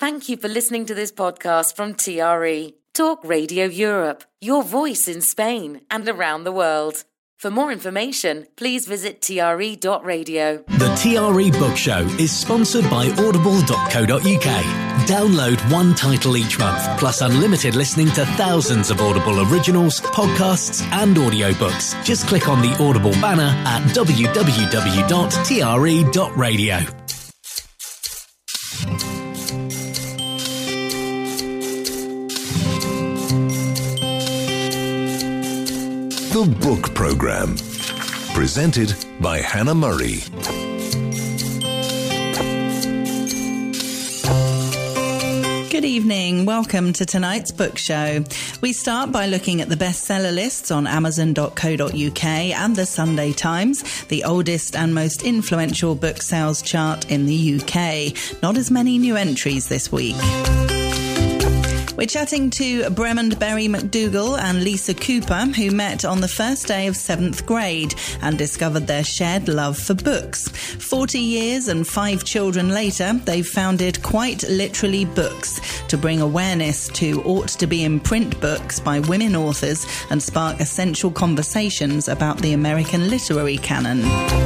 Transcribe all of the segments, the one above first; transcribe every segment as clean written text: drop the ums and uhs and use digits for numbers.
Thank you for listening to this podcast from TRE, Talk Radio Europe, your voice in Spain and around the world. For more information, please visit tre.radio. The TRE Book Show is sponsored by audible.co.uk. Download one title each month, plus unlimited listening to thousands of Audible originals, podcasts and audiobooks. Just click on the Audible banner at www.tre.radio. The Book Programme, presented by Hannah Murray. Good evening. Welcome to tonight's book show. We start by looking at the bestseller lists on Amazon.co.uk and the Sunday Times, the oldest and most influential book sales chart in the UK. Not as many new entries this week. We're chatting to Bremond Berry McDougall and Lisa Cooper, who met on the first day of 7th grade and discovered their shared love for books. 40 years and 5 children later, they've founded Quite Literally Books to bring awareness to ought to be in print books by women authors and spark essential conversations about the American literary canon.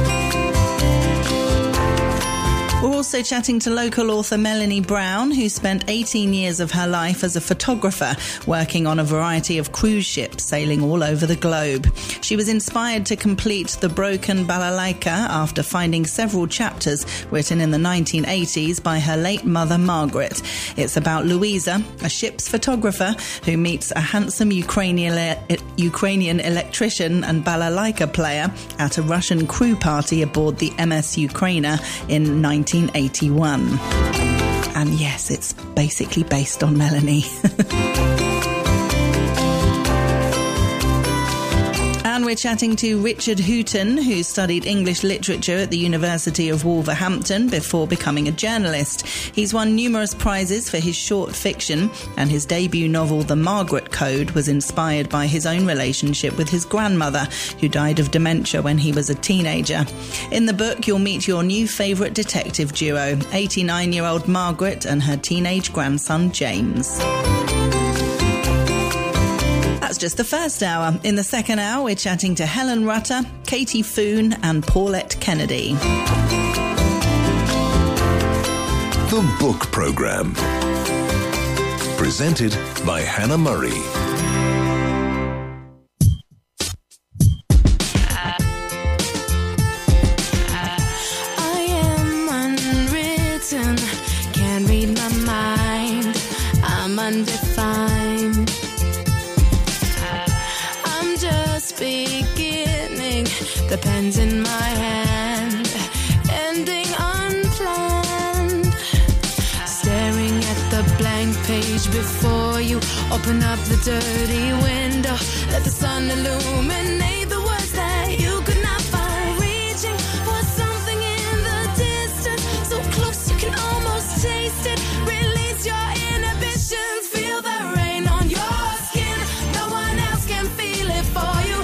We're also chatting to local author Melanie Brown, who spent 18 years of her life as a photographer, working on a variety of cruise ships sailing all over the globe. She was inspired to complete The Broken Balalaika after finding several chapters written in the 1980s by her late mother, Margaret. It's about Louisa, a ship's photographer who meets a handsome Ukrainian electrician and balalaika player at a Russian crew party aboard the MS Ukraina in 1981. And yes, it's basically based on Melanie. And we're chatting to Richard Hooton, who studied English literature at the University of Wolverhampton before becoming a journalist. He's won numerous prizes for his short fiction, and his debut novel, The Margaret Code, was inspired by his own relationship with his grandmother, who died of dementia when he was a teenager. In the book, you'll meet your new favourite detective duo, 89-year-old Margaret and her teenage grandson, James. That's just the first hour. In the second hour, we're chatting to Helen Rutter, Katie Foon and Paulette Kennedy. The Book Programme, presented by Hannah Murray. I am unwritten, can't read my mind, I'm undefined. Beginning, the pen's in my hand, ending unplanned. Staring at the blank page before you, open up the dirty window, let the sun illuminate the words that you could not find. Reaching for something in the distance, so close you can almost taste it. Release your inhibitions, feel the rain on your skin. No one else can feel it for you.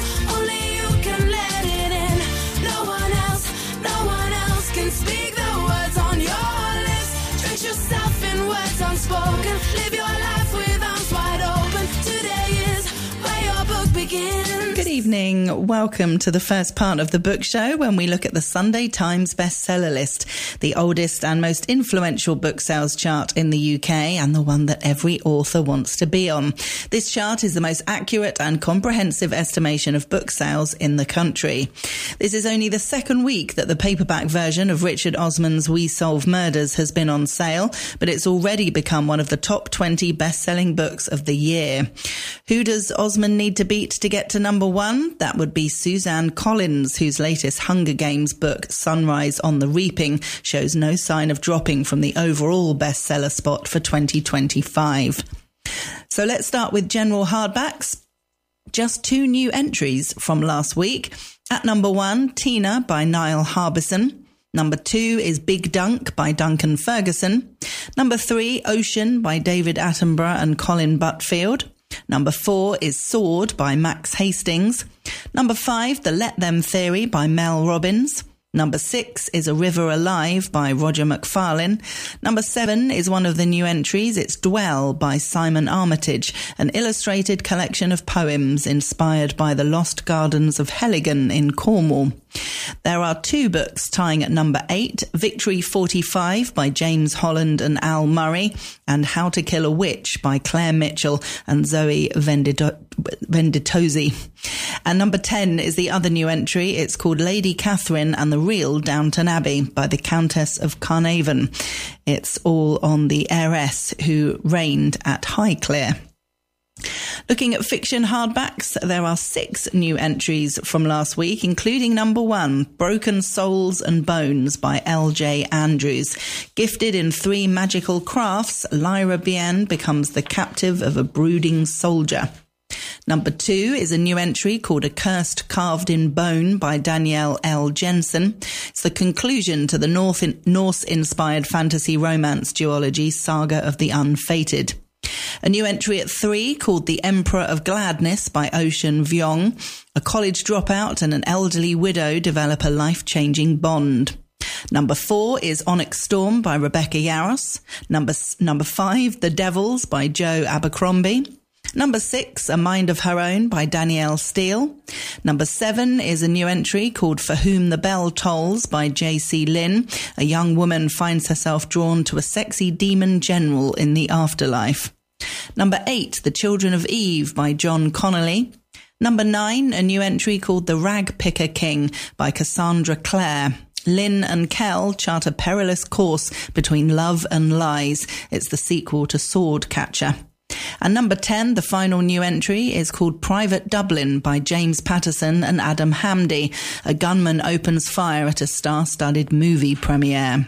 Speak the words on your lips. Drench yourself in words unspoken. Live your life with arms wide open. Today is where your book begins. Good evening. Welcome to the first part of the book show when we look at the Sunday Times bestseller list, the oldest and most influential book sales chart in the UK and the one that every author wants to be on. This chart is the most accurate and comprehensive estimation of book sales in the country. This is only the second week that the paperback version of Richard Osman's We Solve Murders has been on sale, but it's already become one of the top 20 best-selling books of the year. Who does Osman need to beat to get to number one? That would be Suzanne Collins, whose latest Hunger Games book, Sunrise on the Reaping, shows no sign of dropping from the overall bestseller spot for 2025. So let's start with general hardbacks. Just 2 new entries from last week. At number 1, Tina by Niall Harbison. Number 2 is Big Dunk by Duncan Ferguson. Number 3, Ocean by David Attenborough and Colin Butfield. Number 4 is Sword by Max Hastings. Number 5, The Let Them Theory by Mel Robbins. Number 6 is A River Alive by Roger McFarlane. Number 7 is one of the new entries. It's Dwell by Simon Armitage, an illustrated collection of poems inspired by the lost gardens of Heligan in Cornwall. There are 2 books tying at number 8, Victory 45 by James Holland and Al Murray, and How to Kill a Witch by Claire Mitchell and Zoe Venditozzi. And number 10 is the other new entry. It's called Lady Catherine and the Real Downton Abbey by the Countess of Carnarvon. It's all on the heiress who reigned at Highclere. Looking at fiction hardbacks, there are 6 new entries from last week, including number 1, Broken Souls and Bones by L.J. Andrews. Gifted in 3 magical crafts, Lyra Bien becomes the captive of a brooding soldier. Number 2 is a new entry called A Curse Carved in Bone by Danielle L. Jensen. It's the conclusion to the Norse-inspired fantasy romance duology Saga of the Unfated. A new entry at 3 called The Emperor of Gladness by Ocean Vuong. A college dropout and an elderly widow develop a life-changing bond. Number 4 is Onyx Storm by Rebecca Yarros. Number 5, The Devils by Joe Abercrombie. Number 6, A Mind of Her Own by Danielle Steele. Number 7 is a new entry called For Whom the Bell Tolls by J.C. Lynn. A young woman finds herself drawn to a sexy demon general in the afterlife. Number 8, The Children of Eve by John Connolly. Number 9, a new entry called The Rag Picker King by Cassandra Clare. Lynn and Kell chart a perilous course between love and lies. It's the sequel to Swordcatcher. And number 10, the final new entry, is called Private Dublin by James Patterson and Adam Hamdy. A gunman opens fire at a star-studded movie premiere.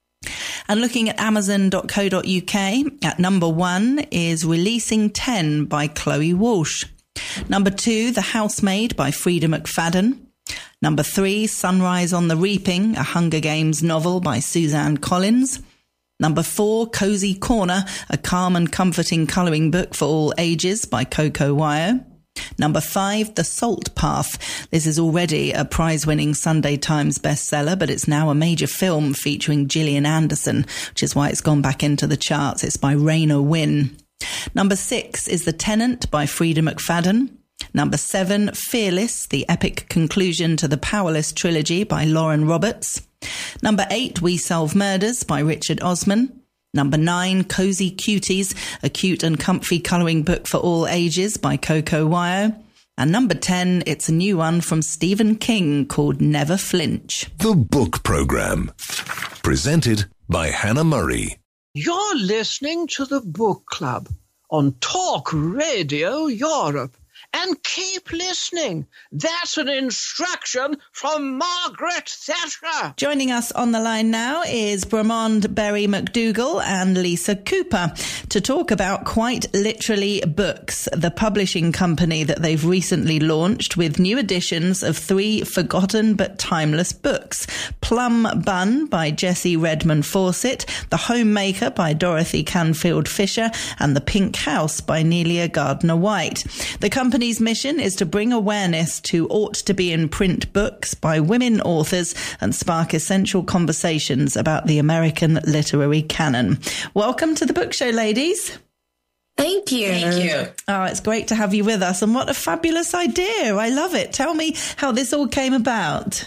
And looking at Amazon.co.uk, at number 1 is Releasing 10 by Chloe Walsh. Number 2, The Housemaid by Frida McFadden. Number 3, Sunrise on the Reaping, a Hunger Games novel by Suzanne Collins. Number 4, Cozy Corner, a calm and comforting colouring book for all ages by Coco Wyo. Number 5, The Salt Path. This is already a prize-winning Sunday Times bestseller, but it's now a major film featuring Gillian Anderson, which is why it's gone back into the charts. It's by Raina Wynn. Number 6 is The Tenant by Frida McFadden. Number 7, Fearless, the epic conclusion to the Powerless trilogy by Lauren Roberts. Number 8, We Solve Murders by Richard Osman. Number 9, Cozy Cuties, a cute and comfy colouring book for all ages by Coco Wyo. And number 10, it's a new one from Stephen King called Never Flinch. The Book Programme. Presented by Hannah Murray. You're listening to the Book Club on Talk Radio Europe. And keep listening. That's an instruction from Margaret Thatcher. Joining us on the line now is Bramond Berry McDougall and Lisa Cooper to talk about Quite Literally Books, the publishing company that they've recently launched with new editions of 3 forgotten but timeless books. Plum Bun by Jessie Redman Fawcett, The Homemaker by Dorothy Canfield Fisher, and The Pink House by Nelia Gardner White. The company's mission is to bring awareness to ought-to-be-in-print books by women authors and spark essential conversations about the American literary canon. Welcome to the Book Show, ladies. Thank you. Thank you. Oh, it's great to have you with us, and what a fabulous idea. I love it. Tell me how this all came about.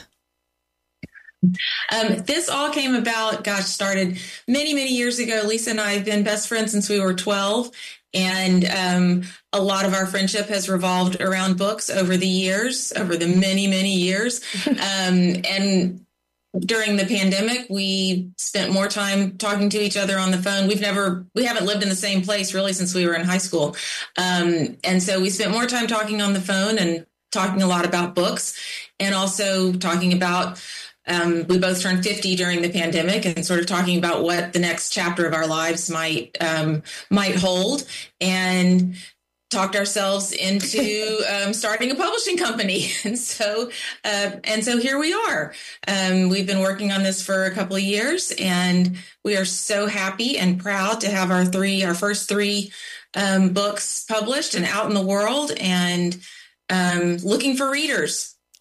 This all came about, started many, many years ago. Lisa and I have been best friends since we were 12. And a lot of our friendship has revolved around books over the years, over the many, many years. And during the pandemic, we spent more time talking to each other on the phone. We haven't lived in the same place really since we were in high school. And so we spent more time talking on the phone and talking a lot about books, and also talking about we both turned 50 during the pandemic, and sort of talking about what the next chapter of our lives might hold, and talked ourselves into starting a publishing company. And so here we are. We've been working on this for a couple of years, and we are so happy and proud to have our first three books published and out in the world, and looking for readers.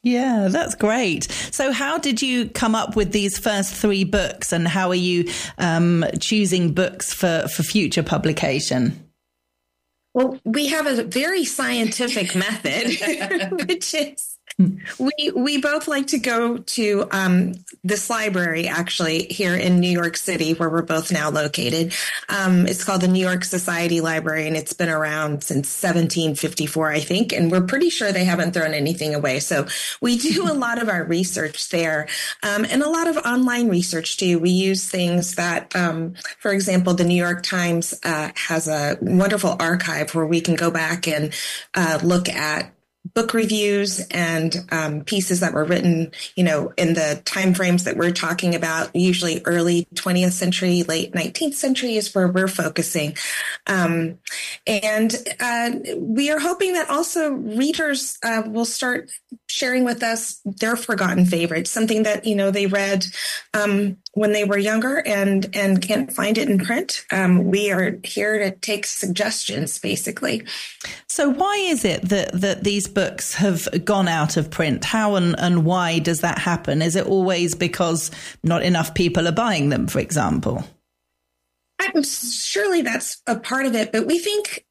Yeah, that's great. So how did you come up with these first 3 books, and how are you choosing books for future publication? Well, we have a very scientific method, which is we both like to go to this library, actually, here in New York City, where we're both now located. It's called the New York Society Library, and it's been around since 1754, I think, and we're pretty sure they haven't thrown anything away. So we do a lot of our research there, and a lot of online research, too. We use things that, for example, the New York Times has a wonderful archive where we can go back and look at book reviews and pieces that were written, in the time frames that we're talking about. Usually early 20th century, late 19th century is where we're focusing. And we are hoping that also readers will start sharing with us their forgotten favorites, something that, they read when they were younger and can't find it in print. We are here to take suggestions, basically. So why is it that these books have gone out of print? How and why does that happen? Is it always because not enough people are buying them, for example? Surely that's a part of it, but we think,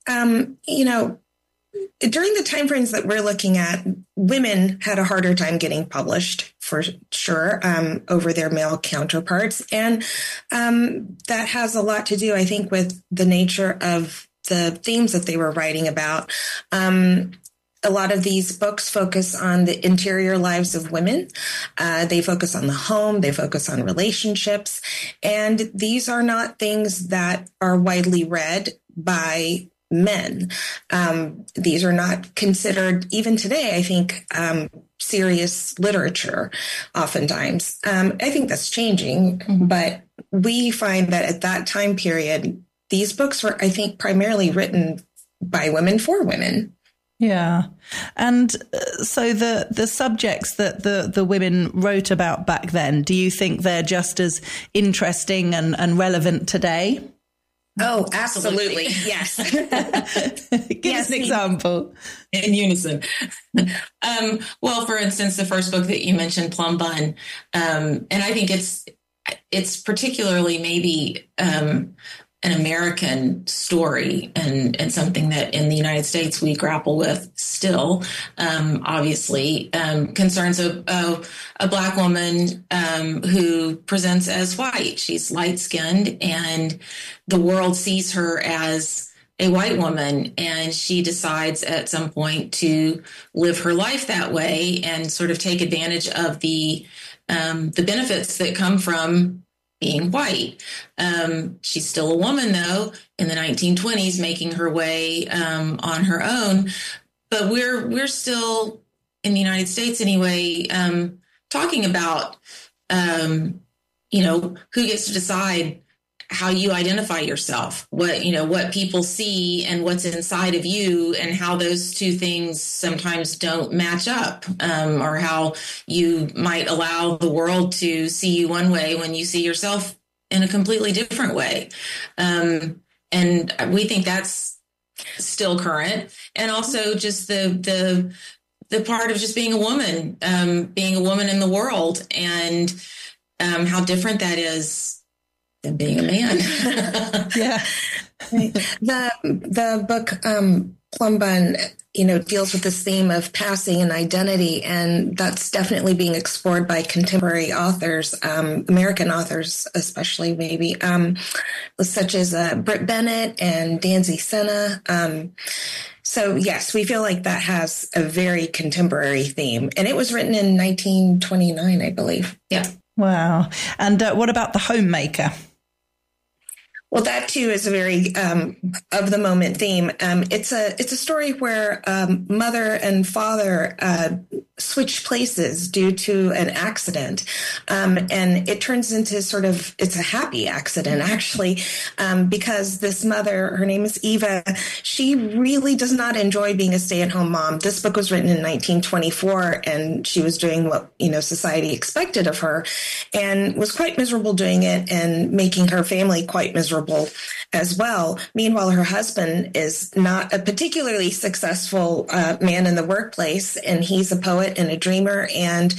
during the time frames that we're looking at, women had a harder time getting published, for sure, over their male counterparts. And that has a lot to do, I think, with the nature of the themes that they were writing about. A lot of these books focus on the interior lives of women. They focus on the home. They focus on relationships. And these are not things that are widely read by men. These are not considered, even today, I think, serious literature oftentimes. I think that's changing, but we find that at that time period, these books were, I think, primarily written by women for women. Yeah. And so the subjects that the women wrote about back then, do you think they're just as interesting and relevant today? Oh, absolutely. Yes. Give us an example. In unison. Well, for instance, the first book that you mentioned, Plum Bun, and I think it's particularly maybe an American story and something that in the United States we grapple with still, obviously, concerns a Black woman who presents as white. She's light-skinned, and the world sees her as a white woman, and she decides at some point to live her life that way and sort of take advantage of the benefits that come from being white. She's still a woman, though, in the 1920s, making her way on her own. But we're still, in the United States anyway, talking about, who gets to decide how you identify yourself, what people see and what's inside of you, and how those two things sometimes don't match up, or how you might allow the world to see you one way when you see yourself in a completely different way. And we think that's still current. And also just the part of just being a woman in the world, and how different that is than being a man. Yeah. The book Plum Bun, deals with this theme of passing and identity, and that's definitely being explored by contemporary authors, American authors especially, maybe, such as Britt Bennett and Danzy Senna. So yes, we feel like that has a very contemporary theme, and it was written in 1929, I believe. Yeah. Wow. And what about The Homemaker? Well, that too is a very of the moment theme. It's a story where mother and father switch places due to an accident, and it turns into it's a happy accident actually, because this mother, her name is Eva, she really does not enjoy being a stay-at-home mom. This book was written in 1924, and she was doing what society expected of her, and was quite miserable doing it, and making her family quite miserable as well. Meanwhile, her husband is not a particularly successful man in the workplace, and he's a poet poet and a dreamer. And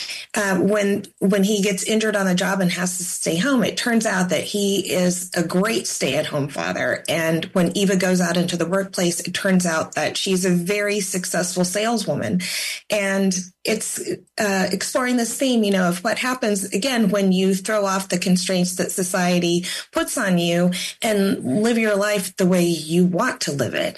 when he gets injured on the job and has to stay home, it turns out that he is a great stay-at-home father. And when Eva goes out into the workplace, it turns out that she's a very successful saleswoman. And it's exploring this theme, of what happens, again, when you throw off the constraints that society puts on you and live your life the way you want to live it.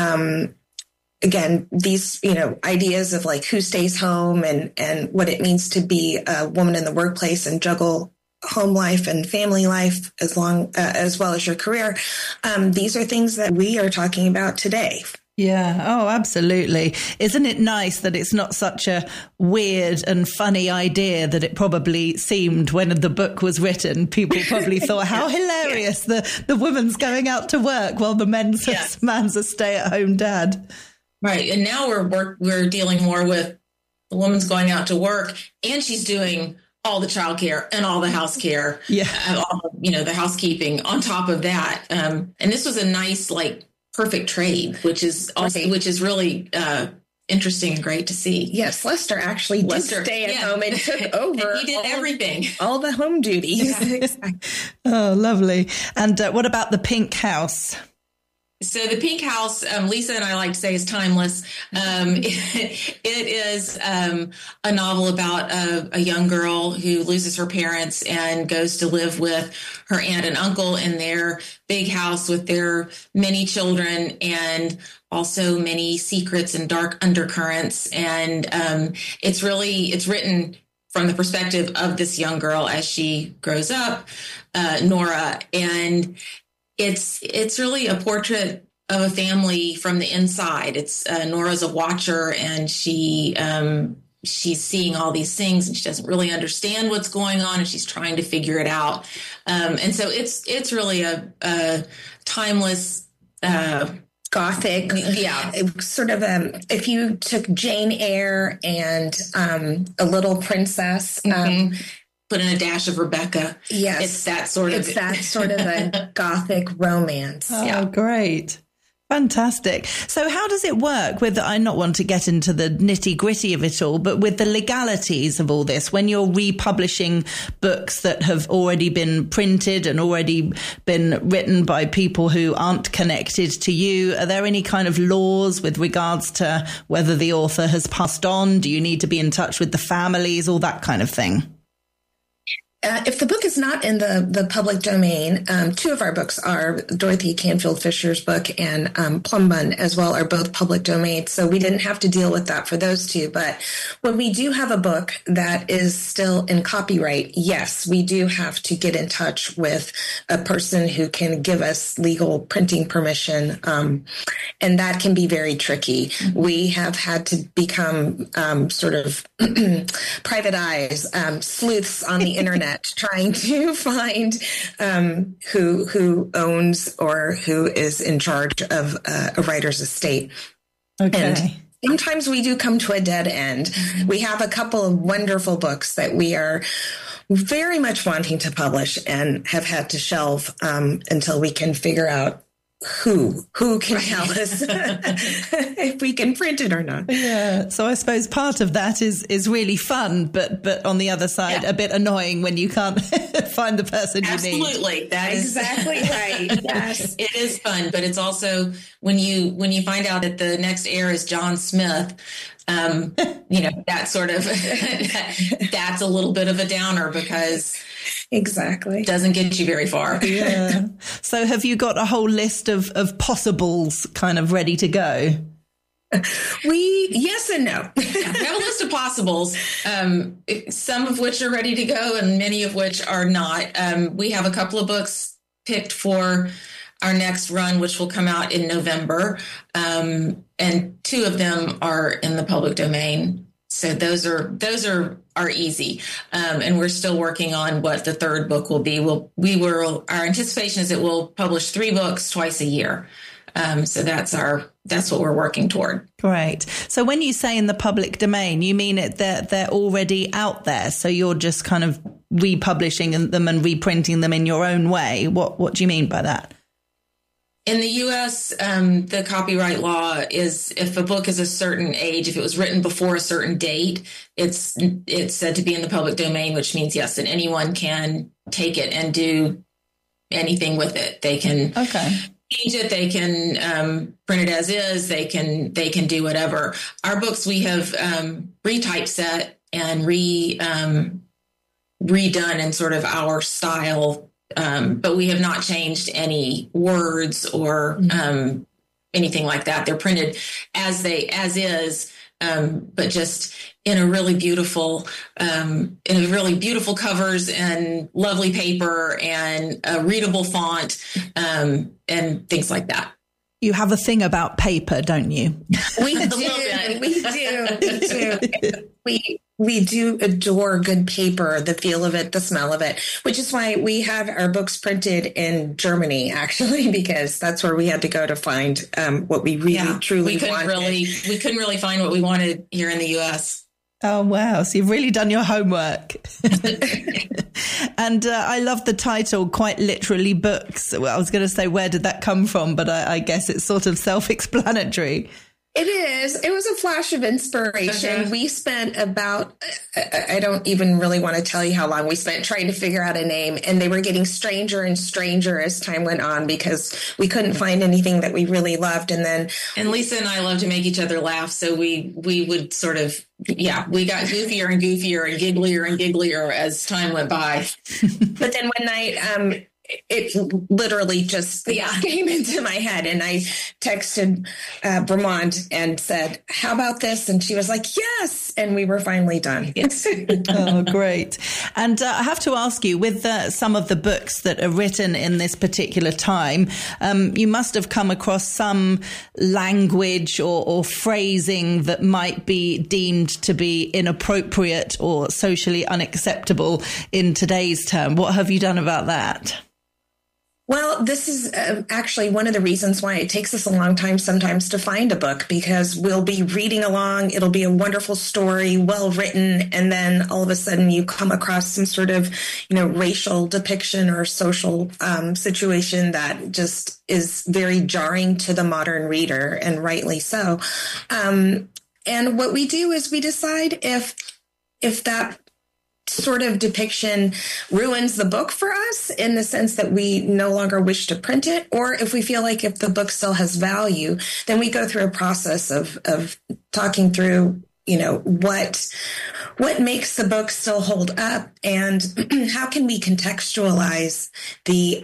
Again, these, ideas of like who stays home and what it means to be a woman in the workplace and juggle home life and family life as well as your career. These are things that we are talking about today. Yeah. Oh, absolutely. Isn't it nice that it's not such a weird and funny idea that it probably seemed when the book was written? People probably thought, how hilarious, the woman's going out to work while the man's a stay-at-home dad. Right. And now we're dealing more with the woman's going out to work and she's doing all the childcare and all the house care. Yeah. The housekeeping on top of that. And this was a nice, perfect trade, which is really interesting and great to see. Yes. Lester actually did stay at home and took over. And he did everything. All the home duties. Yeah. Oh, lovely. And what about The Pink House? So The Pink House, Lisa and I like to say, is timeless. It is a novel about a young girl who loses her parents and goes to live with her aunt and uncle in their big house with their many children and also many secrets and dark undercurrents. And it's written from the perspective of this young girl as she grows up, Nora, and it's really a portrait of a family from the inside. It's Nora's a watcher, and she's seeing all these things, and she doesn't really understand what's going on, and she's trying to figure it out. And so it's really a timeless Gothic, sort of if you took Jane Eyre and A Little Princess. Put in a dash of Rebecca. Yes. It's that sort of a Gothic romance. Oh, great. Fantastic. So how does it work with, I not want to get into the nitty gritty of it all, but with the legalities of all this, when you're republishing books that have already been printed and already been written by people who aren't connected to you, are there any kind of laws with regards to whether the author has passed on? Do you need to be in touch with the families, all that kind of thing? If the book is not in the public domain, two of our books are Dorothy Canfield Fisher's book and Plum Bun as well are both public domain. So we didn't have to deal with that for those two. But when we do have a book that is still in copyright, yes, we do have to get in touch with a person who can give us legal printing permission. And that can be very tricky. We have had to become sort of private eyes, sleuths on the internet, trying to find who owns or who is in charge of a writer's estate. Okay. And sometimes we do come to a dead end. We have a couple of wonderful books that we are very much wanting to publish and have had to shelve until we can figure out who can tell us if we can print it or not. Yeah. So I suppose part of that is really fun, but on the other side, a bit annoying when you can't find the person you need. Absolutely. That is exactly right. Yes. It is fun, but it's also when you find out that the next heir is John Smith, that sort of, that's a little bit of a downer because exactly doesn't get you very far. Yeah. So have you got a whole list of possibles kind of ready to go? Yes and no. We have a list of possibles, some of which are ready to go and many of which are not. We have a couple of books picked for our next run, which will come out in November. And two of them are in the public domain. So those are easy. And we're still working on what the third book will be. Our anticipation is that we'll publish 3 books twice a year. So that's what we're working toward. Great. So when you say in the public domain, you mean they're already out there. So you're just kind of republishing them and reprinting them in your own way. What do you mean by that? In the U.S., the copyright law is if a book is a certain age, if it was written before a certain date, it's said to be in the public domain, which means, yes, that anyone can take it and do anything with it. They can change it, they can print it as is, they can do whatever. Our books we have retypeset and redone in sort of our style. But we have not changed any words or anything like that. They're printed as is, but just in a really beautiful covers and lovely paper and a readable font and things like that. You have a thing about paper, don't you? We do. We do adore good paper, the feel of it, the smell of it, which is why we have our books printed in Germany, actually, because that's where we had to go to find what we truly wanted. We couldn't really find what we wanted here in the U.S. Oh, wow. So you've really done your homework. And I love the title, quite literally books. Well, I was going to say, where did that come from? But I guess it's sort of self-explanatory. It is. It was a flash of inspiration. We spent about, I don't even really want to tell you how long we spent trying to figure out a name. And they were getting stranger and stranger as time went on because we couldn't find anything that we really loved. And Lisa and I love to make each other laugh. So we would sort of, we got goofier and goofier and gigglier as time went by. But then one night, it literally just came into my head, and I texted Vermont and said, "How about this?" And she was like, "Yes," and we were finally done. Yes. Oh, great! And I have to ask you, with some of the books that are written in this particular time, you must have come across some language or phrasing that might be deemed to be inappropriate or socially unacceptable in today's term. What have you done about that? Well, this is actually one of the reasons why it takes us a long time sometimes to find a book, because we'll be reading along. It'll be a wonderful story, well written. And then all of a sudden you come across some sort of, racial depiction or social situation that just is very jarring to the modern reader, and rightly so. And what we do is we decide if that sort of depiction ruins the book for us in the sense that we no longer wish to print it, or if we feel like if the book still has value, then we go through a process of talking through, what makes the book still hold up, and how can we contextualize the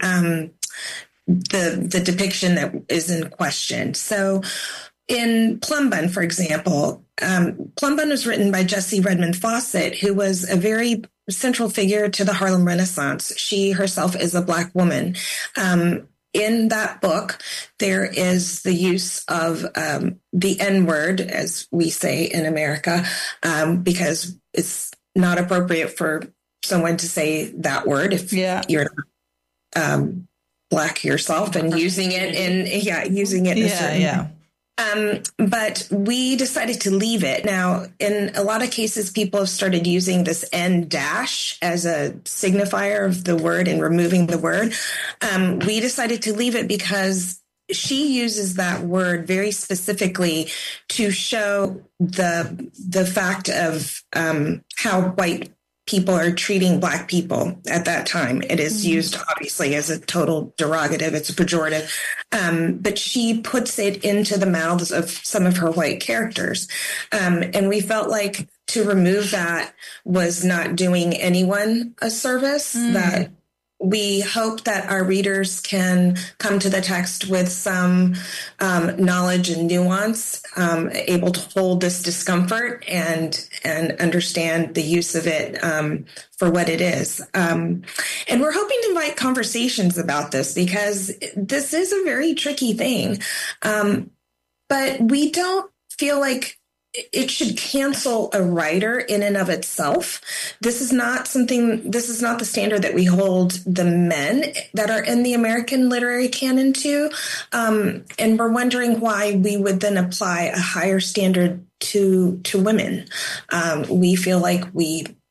depiction that is in question. So in Plum Bun, for example, Plum Bun was written by Jessie Redmond Fawcett, who was a very central figure to the Harlem Renaissance. She herself is a Black woman. In that book, there is the use of the N-word, as we say in America, because it's not appropriate for someone to say that word if you're Black yourself and using it in a certain but we decided to leave it. Now, in a lot of cases, people have started using this N dash as a signifier of the word and removing the word. We decided to leave it because she uses that word very specifically to show the fact of how white people are treating Black people at that time. It is used obviously as a total derogative. It's a pejorative. But she puts it into the mouths of some of her white characters. And we felt like to remove that was not doing anyone a service, that we hope that our readers can come to the text with some knowledge and nuance, able to hold this discomfort and understand the use of it for what it is. And we're hoping to invite conversations about this, because this is a very tricky thing. But we don't feel like it should cancel a writer in and of itself. This is not the standard that we hold the men that are in the American literary canon to. And we're wondering why we would then apply a higher standard to women. We feel like we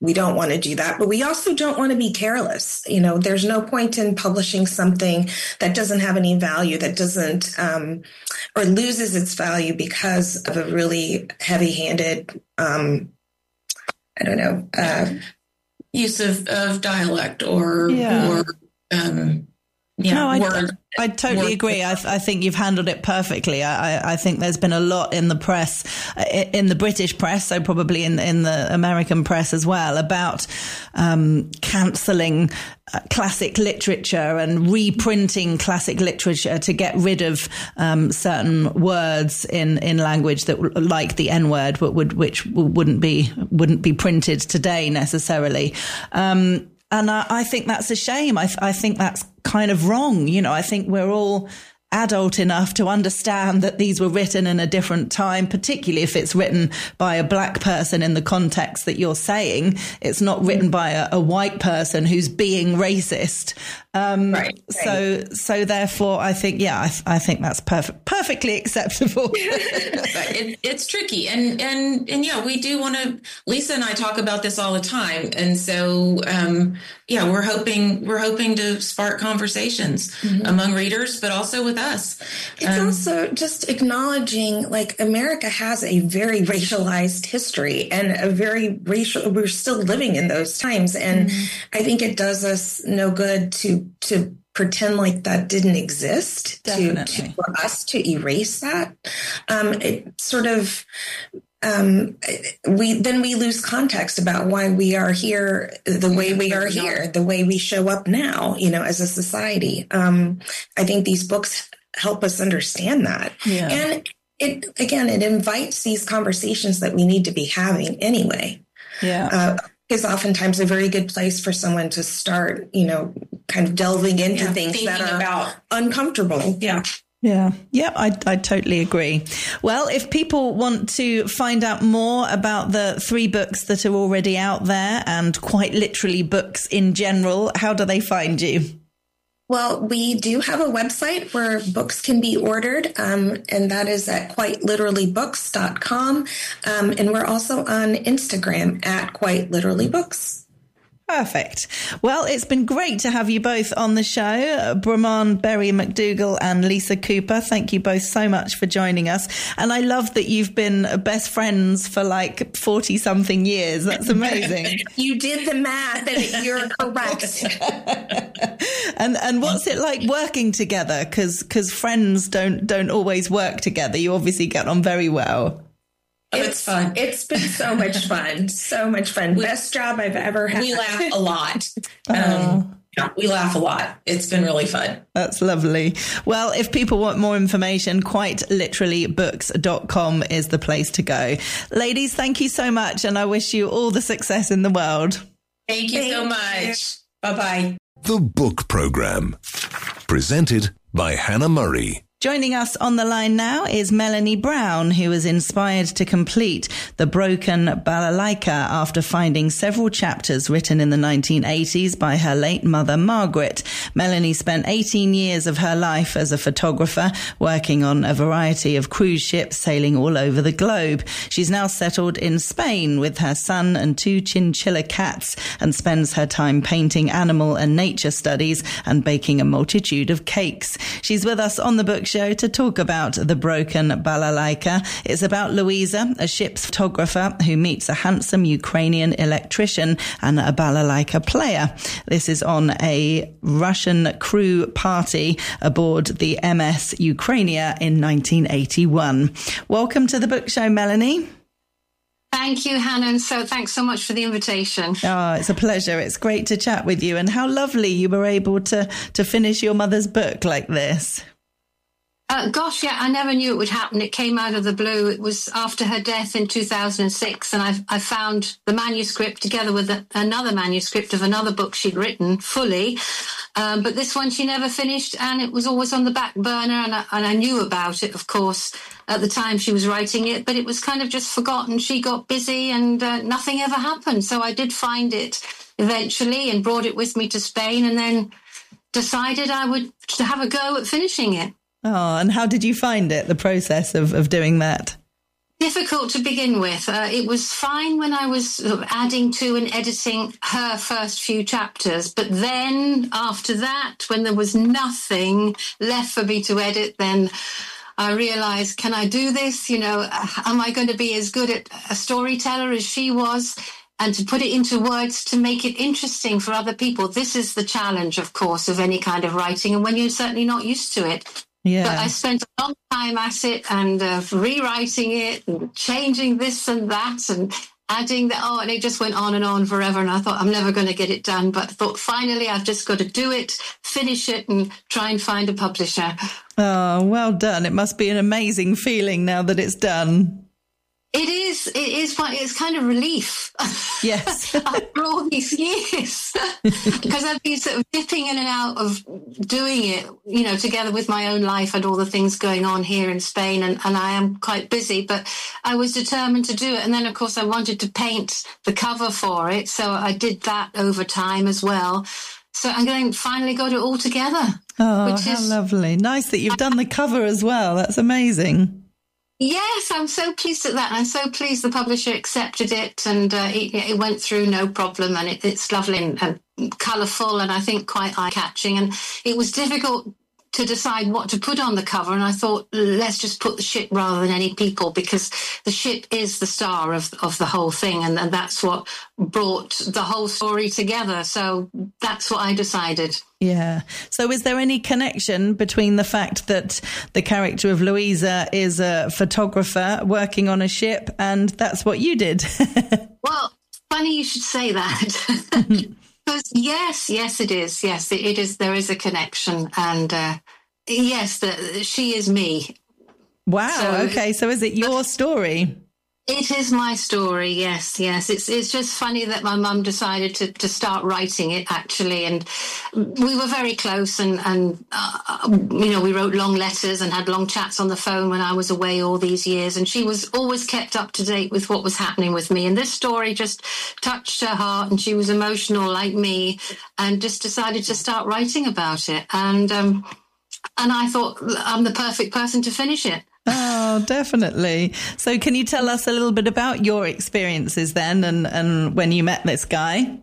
we don't want to do that, but we also don't want to be careless. You know, there's no point in publishing something that doesn't have any value, that doesn't, or loses its value because of a really heavy-handed, use of dialect or I totally agree. I think you've handled it perfectly. I think there's been a lot in the press, in the British press, so probably in the American press as well, about cancelling classic literature and reprinting classic literature to get rid of certain words in language that, like the N-word, which wouldn't be printed today necessarily. And I think that's a shame. I think that's kind of wrong. You know, I think we're all adult enough to understand that these were written in a different time, particularly if it's written by a black person in the context that you're saying. It's not written by a white person who's being racist. Right. So therefore, I think, I think that's perfectly acceptable. It's tricky. And yeah, we do want to, Lisa and I talk about this all the time. And so, we're hoping to spark conversations among readers, but also with us. It's also just acknowledging, like, America has a very racialized history and we're still living in those times. And I think it does us no good to pretend like that didn't exist, for us to erase that. It sort of, we lose context about why we are here the way we are here, the way we show up now, you know, as a society. I think these books help us understand that. Yeah. And it invites these conversations that we need to be having anyway. Yeah. Is oftentimes a very good place for someone to start, you know, kind of delving into things that are uncomfortable. Yeah. Yeah. Yeah, I totally agree. Well, if people want to find out more about the 3 books that are already out there and quite literally books in general, how do they find you? Well, we do have a website where books can be ordered, and that is at quiteliterallybooks.com. And we're also on Instagram at quiteliterallybooks. Perfect. Well, it's been great to have you both on the show. Braman Berry McDougall and Lisa Cooper, thank you both so much for joining us. And I love that you've been best friends for like 40-something years. That's amazing. You did the math and you're correct. And what's it like working together? Because friends don't always work together. You obviously get on very well. It's fun. It's been so much fun. So much fun. Best job I've ever had. We laugh a lot. We laugh a lot. It's been really fun. That's lovely. Well, if people want more information, quiteliterallybooks.com is the place to go. Ladies, thank you so much. And I wish you all the success in the world. Thank you so much. Bye-bye. The Book Programme. Presented by Hannah Murray. Joining us on the line now is Melanie Brown, who was inspired to complete The Broken Balalaika after finding several chapters written in the 1980s by her late mother, Margaret. Melanie spent 18 years of her life as a photographer, working on a variety of cruise ships sailing all over the globe. She's now settled in Spain with her son and 2 chinchilla cats and spends her time painting animal and nature studies and baking a multitude of cakes. She's with us on the book show to talk about The Broken Balalaika. It's about Louisa, a ship's photographer who meets a handsome Ukrainian electrician and a balalaika player. This is on a Russian crew party aboard the MS Ukrainia in 1981. Welcome to the book show, Melanie. Thank you, Hannah. And so thanks so much for the invitation. Oh, it's a pleasure. It's great to chat with you. And how lovely you were able to finish your mother's book like this. Gosh, yeah, I never knew it would happen. It came out of the blue. It was after her death in 2006, and I found the manuscript together with another manuscript of another book she'd written fully. But this one she never finished, and it was always on the back burner, and I knew about it, of course, at the time she was writing it, but it was kind of just forgotten. She got busy, and nothing ever happened. So I did find it eventually and brought it with me to Spain, and then decided I would have a go at finishing it. Oh, and how did you find it, the process of doing that? difficult to begin with. It was fine when I was adding to and editing her first few chapters, but then after that, when there was nothing left for me to edit, then I realized, can I do this? Am I going to be as good at a storyteller as she was? And to put it into words to make it interesting for other people. This is the challenge, of course, of any kind of writing, and when you're certainly not used to it. Yeah. But I spent a long time at it and rewriting it and changing this and that and adding that. Oh, and it just went on and on forever. And I thought, I'm never going to get it done. But I thought, finally, I've just got to do it, finish it, and try and find a publisher. Oh, well done. It must be an amazing feeling now that it's done. It is. It's kind of relief. Yes. After all these years, because I've been sort of dipping in and out of doing it, together with my own life and all the things going on here in Spain. And I am quite busy, but I was determined to do it. And then, of course, I wanted to paint the cover for it. So I did that over time as well. So I'm going to finally got it all together. Oh, how lovely. Nice that you've done the cover as well. That's amazing. Yes, I'm so pleased at that. I'm so pleased the publisher accepted it, and it went through no problem, and it's lovely and colourful and I think quite eye-catching. And it was difficult to decide what to put on the cover, and I thought, let's just put the ship rather than any people, because the ship is the star of the whole thing, and that's what brought the whole story together. So that's what I decided. Yeah. So is there any connection between the fact that the character of Louisa is a photographer working on a ship and that's what you did? Well, funny you should say that. Because yes, it is. Yes, it is. There is a connection. And yes, she is me. Wow. So, okay. So is it your story? It is my story, yes. It's just funny that my mum decided to start writing it, actually, and we were very close, and we wrote long letters and had long chats on the phone when I was away all these years, and she was always kept up to date with what was happening with me, and this story just touched her heart, and she was emotional like me, and just decided to start writing about it, and I thought, I'm the perfect person to finish it. Oh, definitely. So can you tell us a little bit about your experiences then and when you met this guy?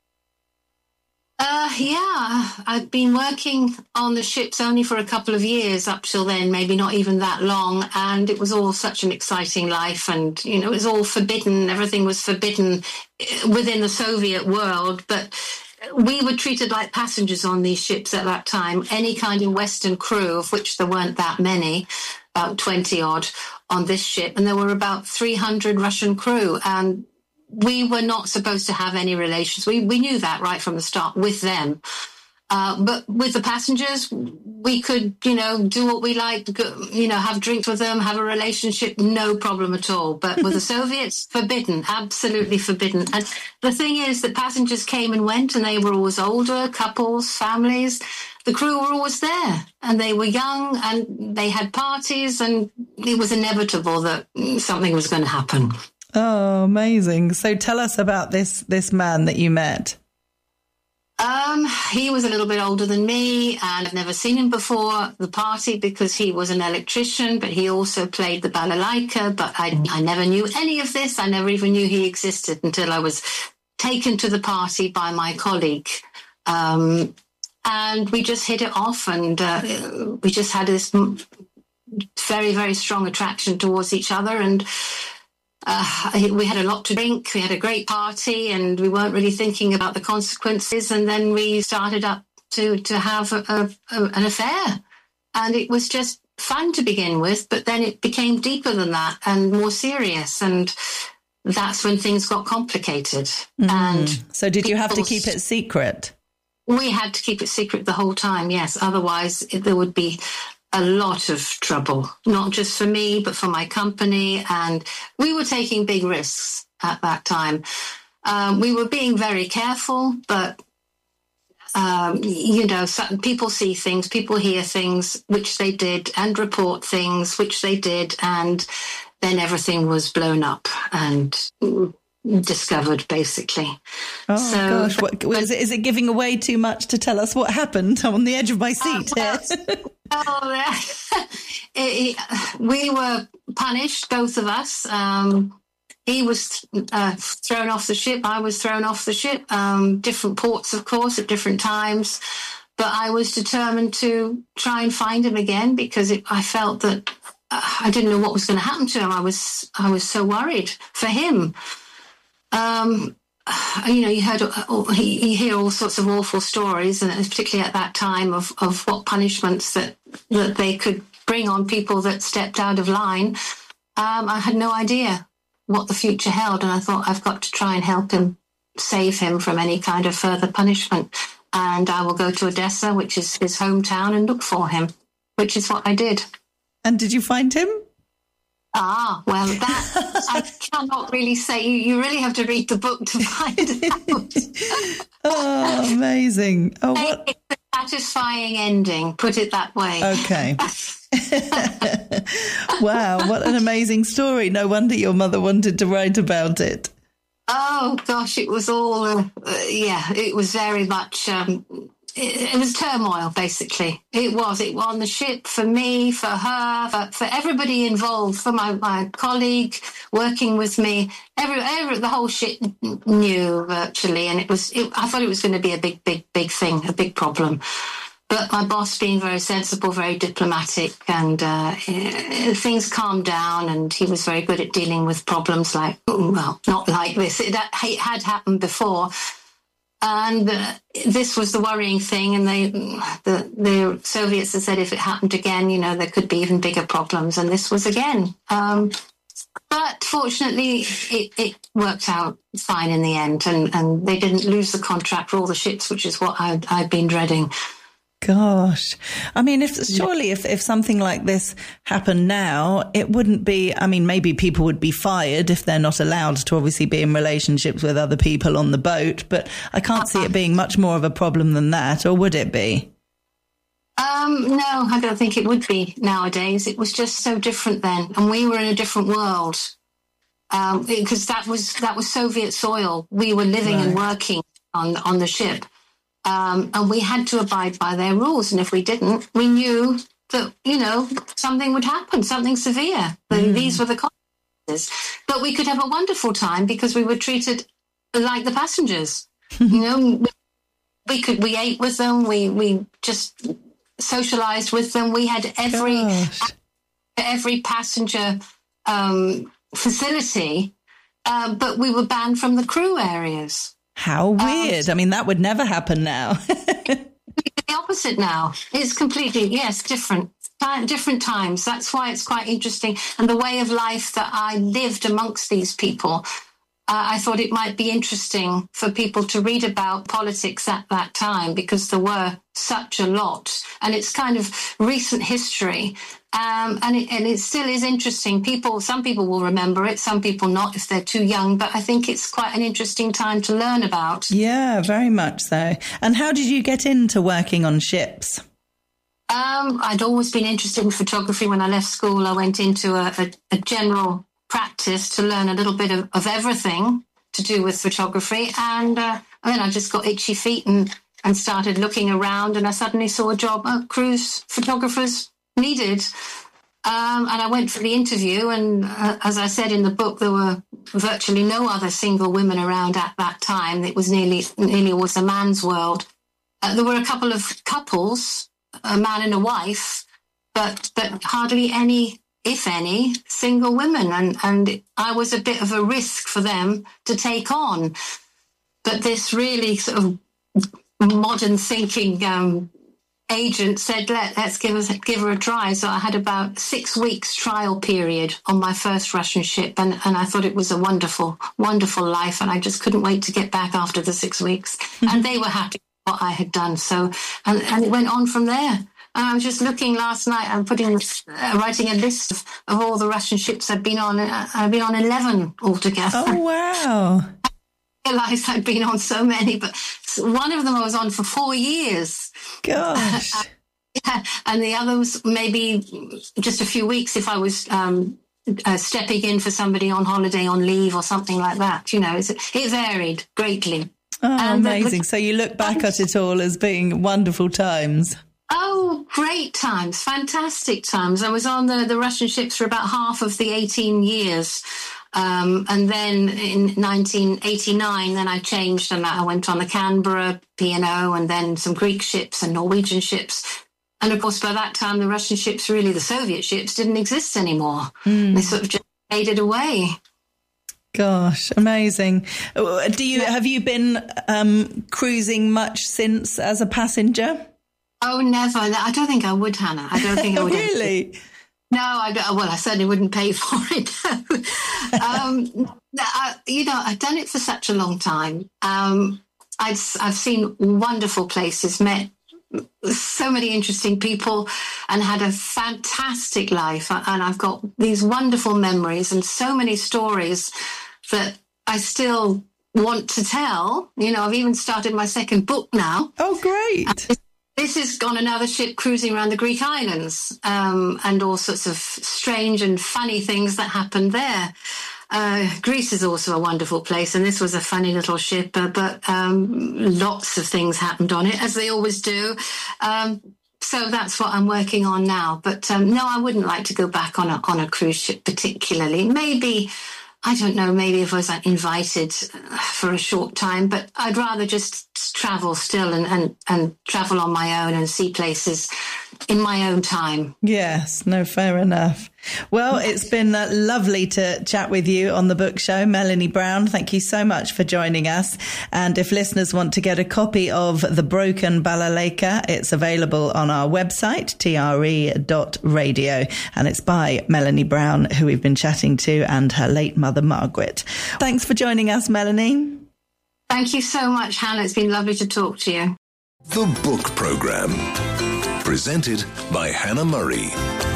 Yeah, I've been working on the ships only for a couple of years up till then, maybe not even that long. And it was all such an exciting life. And, it was all forbidden. Everything was forbidden within the Soviet world. But we were treated like passengers on these ships at that time. Any kind of Western crew, of which there weren't that many, about 20 odd on this ship. And there were about 300 Russian crew. And we were not supposed to have any relations. We knew that right from the start with them. But with the passengers, we could, do what we liked, have drinks with them, have a relationship, no problem at all. But with the Soviets, forbidden, absolutely forbidden. And the thing is that passengers came and went, and they were always older, couples, families. The crew were always there, and they were young, and they had parties, and it was inevitable that something was going to happen. Oh, amazing. So tell us about this man that you met. He was a little bit older than me, and I've never seen him before the party because he was an electrician, but he also played the balalaika, but I never knew any of this. I never even knew he existed until I was taken to the party by my colleague. And we just hit it off, and we just had this very, very strong attraction towards each other, and we had a lot to drink. We had a great party, and we weren't really thinking about the consequences. And then we started up to have an affair, and it was just fun to begin with. But then it became deeper than that and more serious, and that's when things got complicated. And so, did you have to keep it secret? We had to keep it secret the whole time. Yes, otherwise there would be a lot of trouble, not just for me, but for my company. And we were taking big risks at that time. We were being very careful, but, people see things, people hear things, which they did, and report things, which they did. And then everything was blown up and discovered, basically. Oh, so, gosh. Is it giving away too much to tell us what happened? I'm on the edge of my seat here. We were punished, both of us. He was thrown off the ship. I was thrown off the ship. Different ports, of course, at different times. But I was determined to try and find him again because I felt that I didn't know what was going to happen to him. I was so worried for him. You hear all sorts of awful stories, and particularly at that time of what punishments that they could bring on people that stepped out of line. I had no idea what the future held, and I thought, I've got to try and help him, save him from any kind of further punishment. And I will go to Odessa, which is his hometown, and look for him, which is what I did. And did you find him? Well, that I cannot really say. You really have to read the book to find out. Oh, amazing. Oh, what? It's a satisfying ending, put it that way. Okay. Wow, what an amazing story. No wonder your mother wanted to write about it. Oh, gosh, it was all, it was very much, it was turmoil, basically. It was on the ship for me, for her, for everybody involved, for my colleague working with me. The whole ship knew virtually, and I thought it was going to be a big thing, a big problem. But my boss, being very sensible, very diplomatic, and things calmed down, and he was very good at dealing with problems like, well, not like this. It had happened before. And this was the worrying thing, and the Soviets had said if it happened again, there could be even bigger problems, and this was again. But fortunately, it worked out fine in the end, and they didn't lose the contract for all the ships, which is what I'd been dreading. Gosh. I mean, if something like this happened now, it wouldn't be, maybe people would be fired if they're not allowed to obviously be in relationships with other people on the boat, but I can't see it being much more of a problem than that, or would it be? No, I don't think it would be nowadays. It was just so different then, and we were in a different world, because that was Soviet soil. We were living and working on the ship. And we had to abide by their rules. And if we didn't, we knew that, something would happen, something severe. These were the consequences. But we could have a wonderful time because we were treated like the passengers. We ate with them. We just socialized with them. We had every passenger facility, but we were banned from the crew areas. How weird. That would never happen now. The opposite now. It's completely, different. Different times. That's why it's quite interesting. And the way of life that I lived amongst these people, I thought it might be interesting for people to read about politics at that time because there were such a lot. And it's kind of recent history. And it still is interesting. Some people will remember it, some people not if they're too young, but I think it's quite an interesting time to learn about. Yeah, very much so. And how did you get into working on ships? I'd always been interested in photography. When I left school, I went into a general practice to learn a little bit of everything to do with photography. And then I just got itchy feet and started looking around, and I suddenly saw a job, cruise photographers needed. And I went for the interview, and as I said in the book, there were virtually no other single women around at that time. It was nearly was a man's world. There were a couple of couples, a man and a wife, but hardly any, if any, single women. And I was a bit of a risk for them to take on. But this really sort of modern thinking agent said, let's give her a try. So I had about 6 weeks trial period on my first Russian ship, and I thought it was a wonderful, wonderful life, and I just couldn't wait to get back after the 6 weeks. And they were happy with what I had done. So, and it went on from there. And I was just looking last night and writing a list of all the Russian ships I've been on. I've been on 11 altogether. Oh, wow. I realised I'd been on so many, but one of them I was on for 4 years. Gosh. And the others maybe just a few weeks if I was stepping in for somebody on holiday, on leave or something like that. It varied greatly. Oh, amazing. So you look back at it all as being wonderful times. Oh, great times, fantastic times. I was on the Russian ships for about half of the 18 years. And then in 1989, then I changed and I went on the Canberra P&O and then some Greek ships and Norwegian ships. And of course, by that time, the Russian ships, really the Soviet ships, didn't exist anymore. They sort of just faded away. Gosh, amazing. Have you been cruising much since as a passenger? Oh, never. I don't think I would, Hannah. I don't think I would. Really? No, I certainly wouldn't pay for it. I've done it for such a long time. I've seen wonderful places, met so many interesting people and had a fantastic life. And I've got these wonderful memories and so many stories that I still want to tell. I've even started my second book now. Oh, great. This is on another ship cruising around the Greek islands, and all sorts of strange and funny things that happened there. Greece is also a wonderful place, and this was a funny little ship, but lots of things happened on it, as they always do. So that's what I'm working on now. But no, I wouldn't like to go back on a cruise ship particularly. Maybe, I don't know, maybe if I was invited for a short time, but I'd rather just travel still and travel on my own and see places in my own time. Yes, no, fair enough. Well, it's been lovely to chat with you on the book show. Melanie Brown, thank you so much for joining us. And if listeners want to get a copy of The Broken Balalaica, it's available on our website, tre.radio. And it's by Melanie Brown, who we've been chatting to, and her late mother, Margaret. Thanks for joining us, Melanie. Thank you so much, Hannah. It's been lovely to talk to you. The Book Programme, presented by Hannah Murray.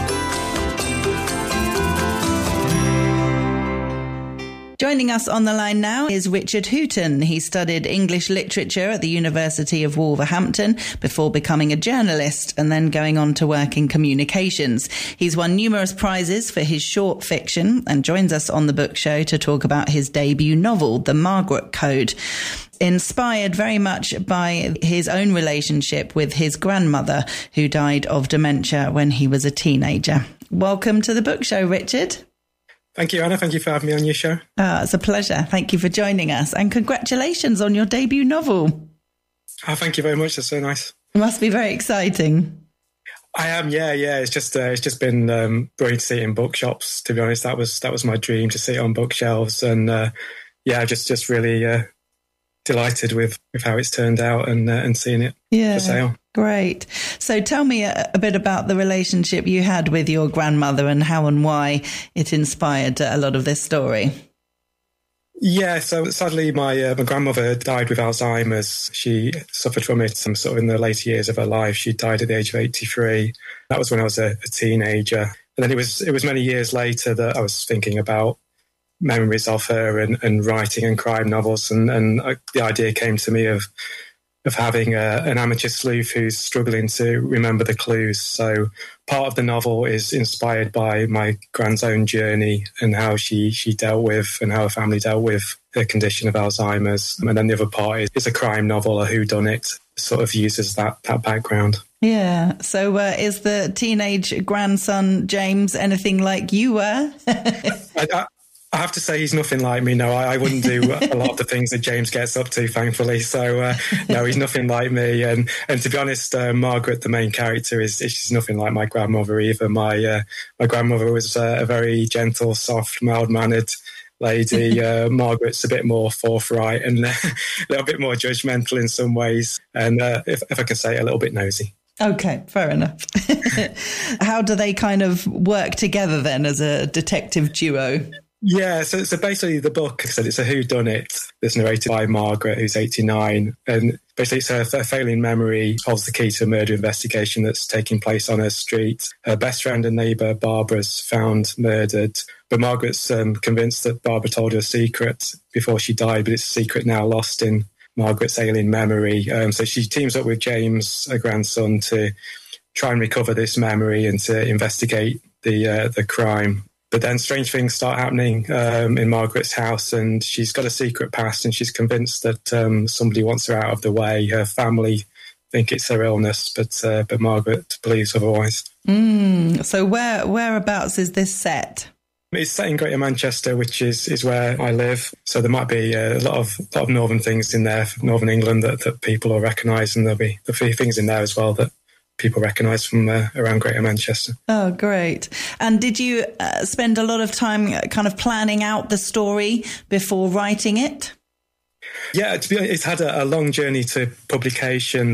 Joining us on the line now is Richard Hooton. He studied English literature at the University of Wolverhampton before becoming a journalist and then going on to work in communications. He's won numerous prizes for his short fiction and joins us on the book show to talk about his debut novel, The Margaret Code, inspired very much by his own relationship with his grandmother, who died of dementia when he was a teenager. Welcome to the book show, Richard. Thank you, Anna. Thank you for having me on your show. It's a pleasure. Thank you for joining us. And congratulations on your debut novel. Oh, thank you very much. That's so nice. It must be very exciting. I am, yeah. It's just been brilliant to see it in bookshops, to be honest. That was my dream, to see it on bookshelves. And just really delighted with how it's turned out and seeing it for sale. Great. So tell me a bit about the relationship you had with your grandmother and how and why it inspired a lot of this story. Yeah, so sadly my grandmother died with Alzheimer's. She suffered from it sort of in the later years of her life. She died at the age of 83. That was when I was a teenager. And then it was many years later that I was thinking about memories of her and writing and crime novels. And the idea came to me of having an amateur sleuth who's struggling to remember the clues. So part of the novel is inspired by my grand's own journey and how she dealt with and how her family dealt with her condition of Alzheimer's. And then the other part is a crime novel, a whodunit, sort of uses that background. Yeah. So is the teenage grandson, James, anything like you were? I have to say he's nothing like me. No, I wouldn't do a lot of the things that James gets up to, thankfully. So, no, he's nothing like me. And to be honest, Margaret, the main character, she's nothing like my grandmother either. My grandmother was a very gentle, soft, mild-mannered lady. Margaret's a bit more forthright and a little bit more judgmental in some ways. And if I can say, a little bit nosy. Okay, fair enough. How do they kind of work together then as a detective duo? Yeah, so basically the book, like I said, it's a whodunit that's narrated by Margaret, who's 89. And basically it's her failing memory holds the key to a murder investigation that's taking place on her street. Her best friend and neighbour, Barbara's found murdered. But Margaret's convinced that Barbara told her a secret before she died, but it's a secret now lost in Margaret's alien memory. So she teams up with James, her grandson, to try and recover this memory and to investigate the crime. But then strange things start happening in Margaret's house, and she's got a secret past, and she's convinced that somebody wants her out of the way. Her family think it's her illness, but Margaret believes otherwise. So whereabouts is this set? It's set in Greater Manchester, which is where I live. So there might be a lot of northern things in there, northern England that people will recognise, and there'll be a few things in there as well that people recognise from around Greater Manchester. Oh, great. And did you spend a lot of time kind of planning out the story before writing it? Yeah, to be honest, it's had a long journey to publication.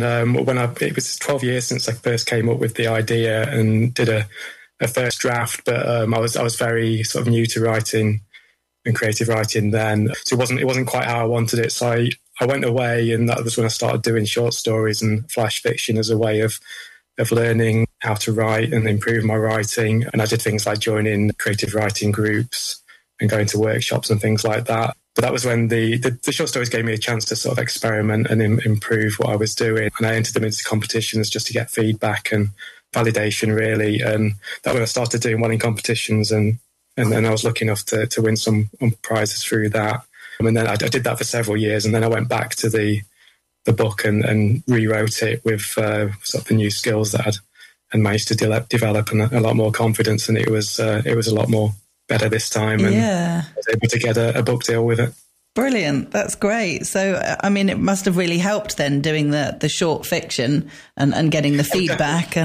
It was 12 years since I first came up with the idea and did a first draft, but I was very sort of new to writing and creative writing then, so it wasn't quite how I wanted it. So I went away, and that was when I started doing short stories and flash fiction as a way of learning how to write and improve my writing. And I did things like joining creative writing groups and going to workshops and things like that. But that was when the short stories gave me a chance to sort of experiment and improve what I was doing. And I entered them into competitions just to get feedback and validation, really. And that when I started doing well in competitions, and then I was lucky enough to win some prizes through that. And then I did that for several years, and then I went back to the book and rewrote it with sort of the new skills that I'd managed to develop and a lot more confidence, and it was a lot more better this time, and I was able to get a book deal with it. Brilliant. That's great. So, I mean, it must have really helped then doing the short fiction and getting the feedback.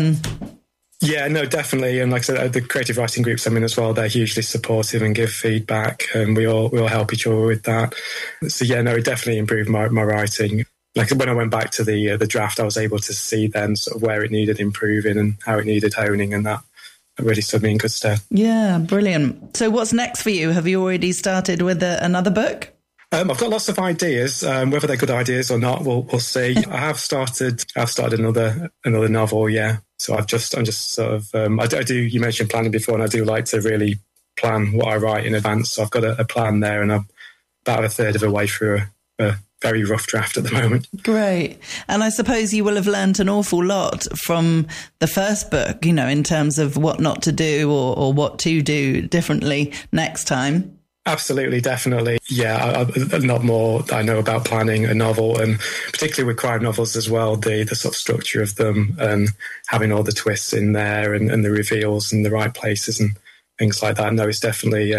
Yeah, no, definitely. And like I said, the creative writing groups I'm in as well, they're hugely supportive and give feedback, and we all help each other with that. So yeah, no, it definitely improved my writing. Like when I went back to the draft, I was able to see then sort of where it needed improving and how it needed honing, and that really stood me in good stead. Yeah, brilliant. So what's next for you? Have you already started with another book? I've got lots of ideas. Whether they're good ideas or not, we'll see. I've started another novel. Yeah. So I'm just sort of, I do, you mentioned planning before, and I do like to really plan what I write in advance. So I've got a plan there, and I'm about a third of the way through a very rough draft at the moment. Great. And I suppose you will have learned an awful lot from the first book, in terms of what not to do or what to do differently next time. Absolutely, definitely. Yeah, a lot more I know about planning a novel, and particularly with crime novels as well, the sort of structure of them and having all the twists in there and the reveals in the right places and things like that. No, it's definitely,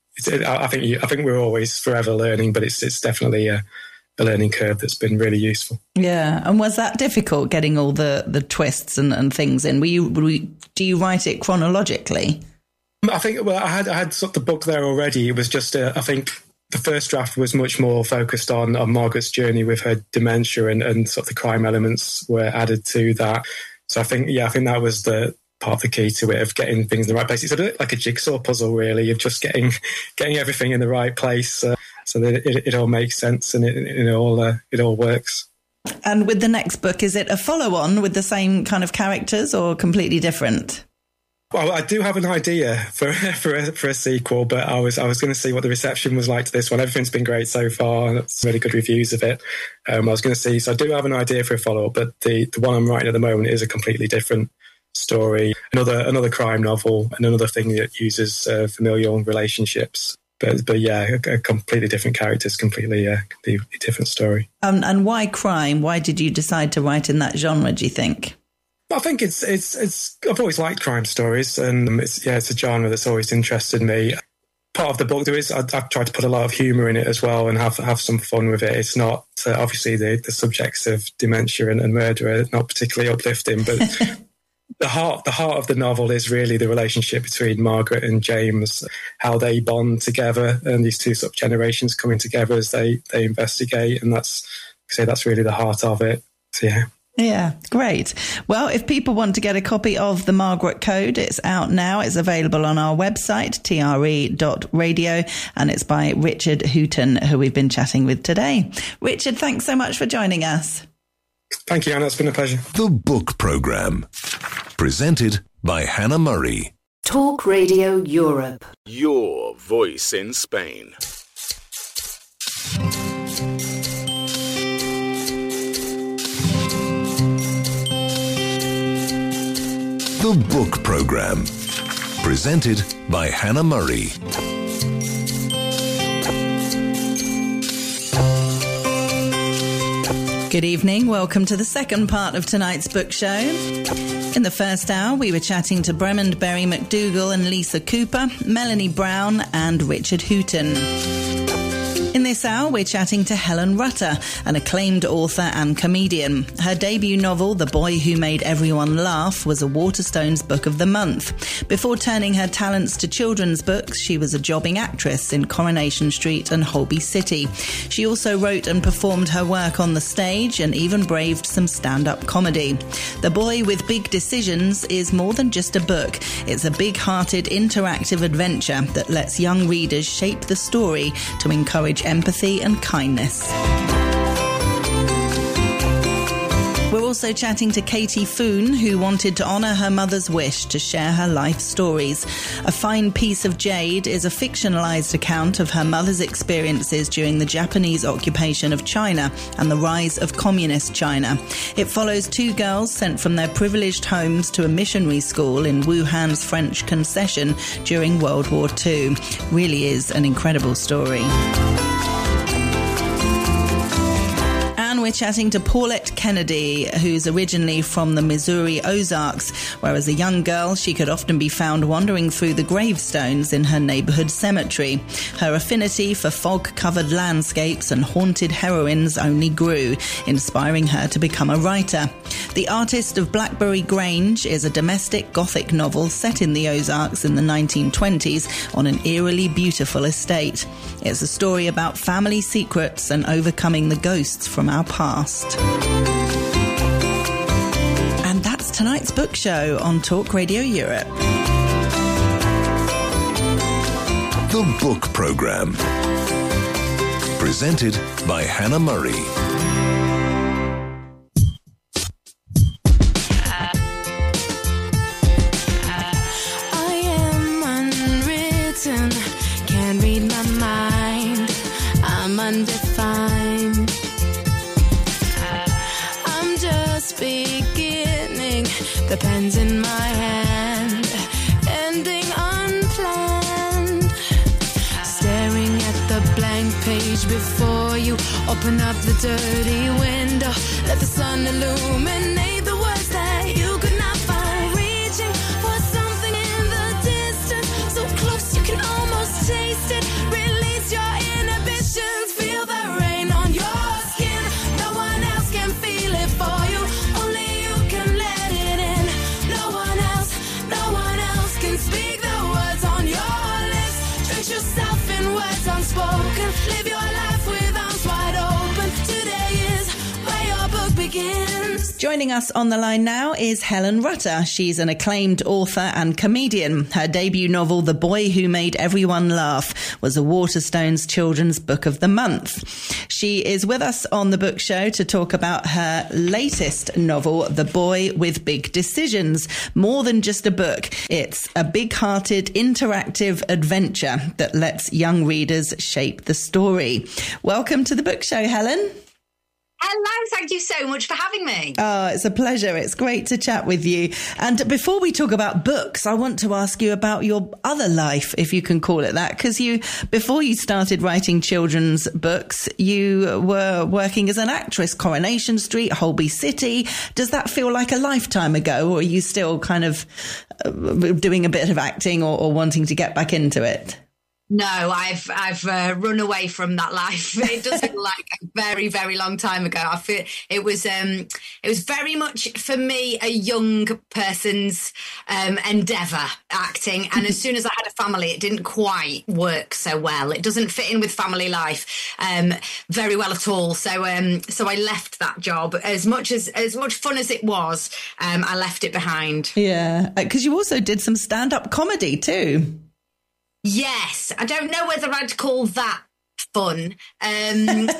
I think we're always forever learning, but it's definitely a learning curve that's been really useful. Yeah. And was that difficult, getting all the twists and things in? Do you write it chronologically? I think, I had sort of the book there already. It was just, I think the first draft was much more focused on Margaret's journey with her dementia, and sort of the crime elements were added to that. So I think that was the part of the key to it, of getting things in the right place. It's a bit like a jigsaw puzzle, really, of just getting everything in the right place so that it all makes sense and it all works. And with the next book, is it a follow-on with the same kind of characters or completely different? Well, I do have an idea for a sequel, but I was going to see what the reception was like to this one. Everything's been great so far, and it's really good reviews of it. I was going to see, so I do have an idea for a follow-up, but the one I'm writing at the moment is a completely different story, another crime novel, and another thing that uses familial relationships. But yeah, a completely different characters, completely different story. And why crime? Why did you decide to write in that genre, do you think? I think it's I've always liked crime stories, and it's a genre that's always interested me. Part of the book I've tried to put a lot of humour in it as well, and have some fun with it. It's not obviously the subjects of dementia and murder are not particularly uplifting, but the heart of the novel is really the relationship between Margaret and James, how they bond together, and these two sort of generations coming together as they investigate, and that's really the heart of it. So yeah. Yeah, great. Well, if people want to get a copy of The Margaret Code, it's out now. It's available on our website, tre.radio, and it's by Richard Hooton, who we've been chatting with today. Richard, thanks so much for joining us. Thank you, Hannah. It's been a pleasure. The Book Programme, presented by Hannah Murray. Talk Radio Europe. Your voice in Spain. The Book Programme, presented by Hannah Murray. Good evening. Welcome to the second part of tonight's book show. In the first hour, we were chatting to Bremond Berry McDougall and Lisa Cooper, Melanie Brown and Richard Hooton. In this hour, we're chatting to Helen Rutter, an acclaimed author and comedian. Her debut novel, The Boy Who Made Everyone Laugh, was a Waterstones Book of the Month. Before turning her talents to children's books, she was a jobbing actress in Coronation Street and Holby City. She also wrote and performed her work on the stage and even braved some stand-up comedy. The Boy with Big Decisions is more than just a book. It's a big-hearted, interactive adventure that lets young readers shape the story to encourage empathy and kindness. We're also chatting to Katie Foon, who wanted to honour her mother's wish to share her life stories. A Fine Piece of Jade is a fictionalised account of her mother's experiences during the Japanese occupation of China and the rise of communist China. It follows two girls sent from their privileged homes to a missionary school in Wuhan's French concession during World War II. Really is an incredible story. We're chatting to Paulette Kennedy, who's originally from the Missouri Ozarks, where as a young girl she could often be found wandering through the gravestones in her neighbourhood cemetery. Her affinity for fog-covered landscapes and haunted heroines only grew, inspiring her to become a writer. The Artist of Blackberry Grange is a domestic Gothic novel set in the Ozarks in the 1920s on an eerily beautiful estate. It's a story about family secrets and overcoming the ghosts from our past. And that's tonight's book show on Talk Radio Europe. The Book Programme. Presented by Hannah Murray. I am unwritten, can't read my mind, I'm undefined. I'm just beginning, the pen's in my hand, ending unplanned. Staring at the blank page before you, open up the dirty window, let the sun illuminate the words that you could not find. Reaching for something in the distance, so close you can almost taste it. Release your inhibitions, feel the rain on your skin. No one else can feel it for you, only you can let it in. No one else can speak the words on your lips. Drench yourself in words unspoken, live your life with arms wide open. Today is where your book begins. Joining us on the line now is Helen Rutter. She's an acclaimed author and comedian. Her debut novel, The Boy Who Made Everyone Laugh, was a Waterstones Children's Book of the Month. She is with us on the book show to talk about her latest novel, The Boy with Big Decisions. More than just a book, it's a big-hearted, interactive adventure that lets young readers shape the story. Welcome to the book show, Helen. Hello, thank you so much for having me. Oh, it's a pleasure. It's great to chat with you. And before we talk about books, I want to ask you about your other life, if you can call it that, because before you started writing children's books, you were working as an actress, Coronation Street, Holby City. Does that feel like a lifetime ago, or are you still kind of doing a bit of acting or wanting to get back into it? No, I've run away from that life. It does feel like a very, very long time ago. I feel it was very much for me a young person's endeavour, acting. And as soon as I had a family, it didn't quite work so well. It doesn't fit in with family life very well at all. So I left that job. As much fun as it was, I left it behind. Yeah, because you also did some stand-up comedy too. Yes, I don't know whether I'd call that fun. I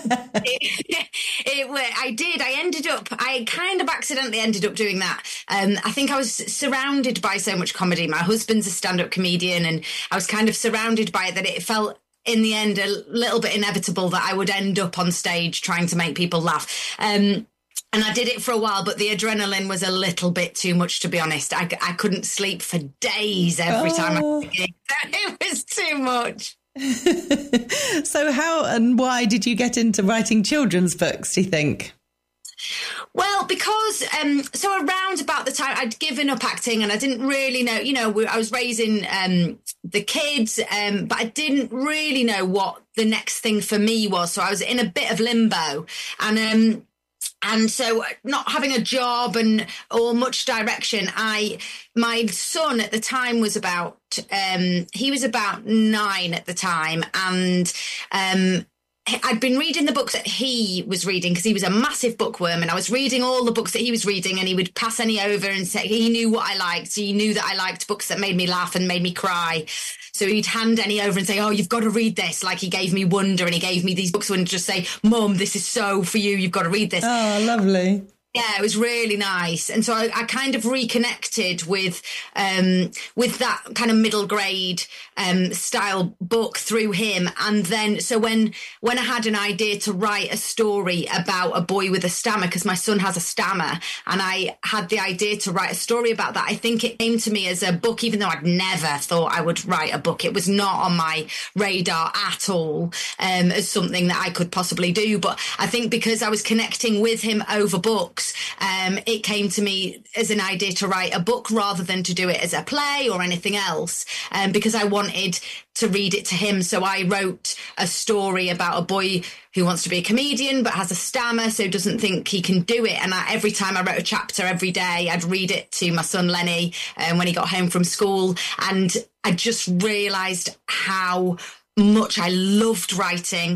kind of accidentally ended up doing that. I think I was surrounded by so much comedy. My husband's a stand-up comedian, and I was kind of surrounded by it that it felt in the end a little bit inevitable that I would end up on stage trying to make people laugh. And I did it for a while, but the adrenaline was a little bit too much, to be honest. I couldn't sleep for days every time I did it. It was too much. So how and why did you get into writing children's books, do you think? Well, because so around about the time I'd given up acting and I didn't really know, I was raising the kids, but I didn't really know what the next thing for me was. So I was in a bit of limbo, and so not having a job or much direction. My son at the time was he was about 9 at the time, and I'd been reading the books that he was reading because he was a massive bookworm, and I was reading all the books that he was reading, and he would pass any over and say he knew what I liked. He knew that I liked books that made me laugh and made me cry. So he'd hand any over and say, oh, you've got to read this. Like he gave me Wonder and he gave me these books and just say, Mum, this is so for you. You've got to read this. Oh, lovely. Yeah, it was really nice. And so I kind of reconnected with that kind of middle grade style book through him. And then so when I had an idea to write a story about a boy with a stammer, because my son has a stammer, and I had the idea to write a story about that, I think it came to me as a book, even though I'd never thought I would write a book. It was not on my radar at all as something that I could possibly do. But I think because I was connecting with him over books, it came to me as an idea to write a book rather than to do it as a play or anything else, because I wanted to read it to him. So I wrote a story about a boy who wants to be a comedian but has a stammer, so doesn't think he can do it. And every time I wrote a chapter every day, I'd read it to my son Lenny when he got home from school. And I just realised how much I loved writing.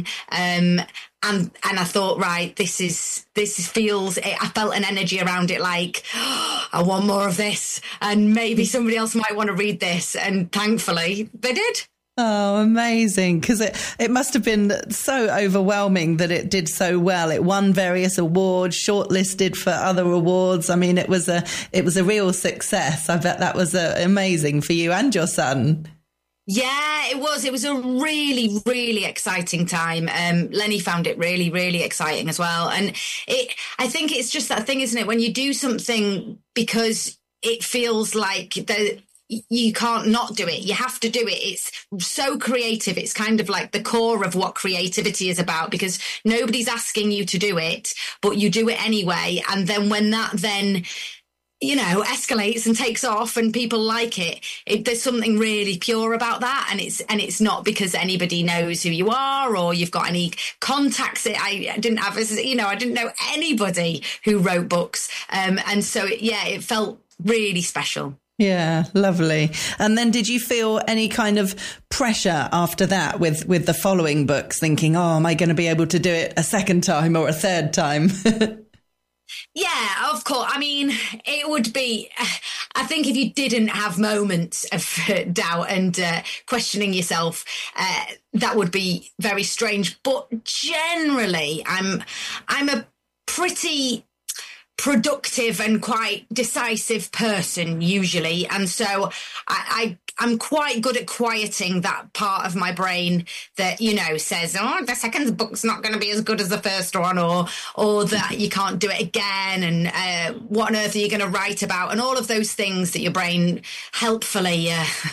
And I thought, right, this feels, I felt an energy around it, like, oh, I want more of this, and maybe somebody else might want to read this. And thankfully they did. Oh, amazing. Because it must have been so overwhelming that it did so well. It won various awards, shortlisted for other awards. I mean, it was a real success. I bet that was amazing for you and your son. Yeah, it was. It was a really, really exciting time. Lenny found it really, really exciting as well. And I think it's just that thing, isn't it? When you do something because it feels like you can't not do it. You have to do it. It's so creative. It's kind of like the core of what creativity is about, because nobody's asking you to do it, but you do it anyway. And then when that escalates and takes off and people like it, there's something really pure about that. And it's not because anybody knows who you are or you've got any contacts. I didn't know anybody who wrote books. And so, it felt really special. Yeah, lovely. And then did you feel any kind of pressure after that with the following books, thinking, oh, am I going to be able to do it a second time or a third time? Yeah, of course. I mean, it would be, I think if you didn't have moments of doubt and questioning yourself, that would be very strange. But generally, I'm a pretty productive and quite decisive person usually. And so I'm quite good at quieting that part of my brain that, says, oh, the second book's not going to be as good as the first one, or that you can't do it again, and what on earth are you going to write about, and all of those things that your brain helpfully,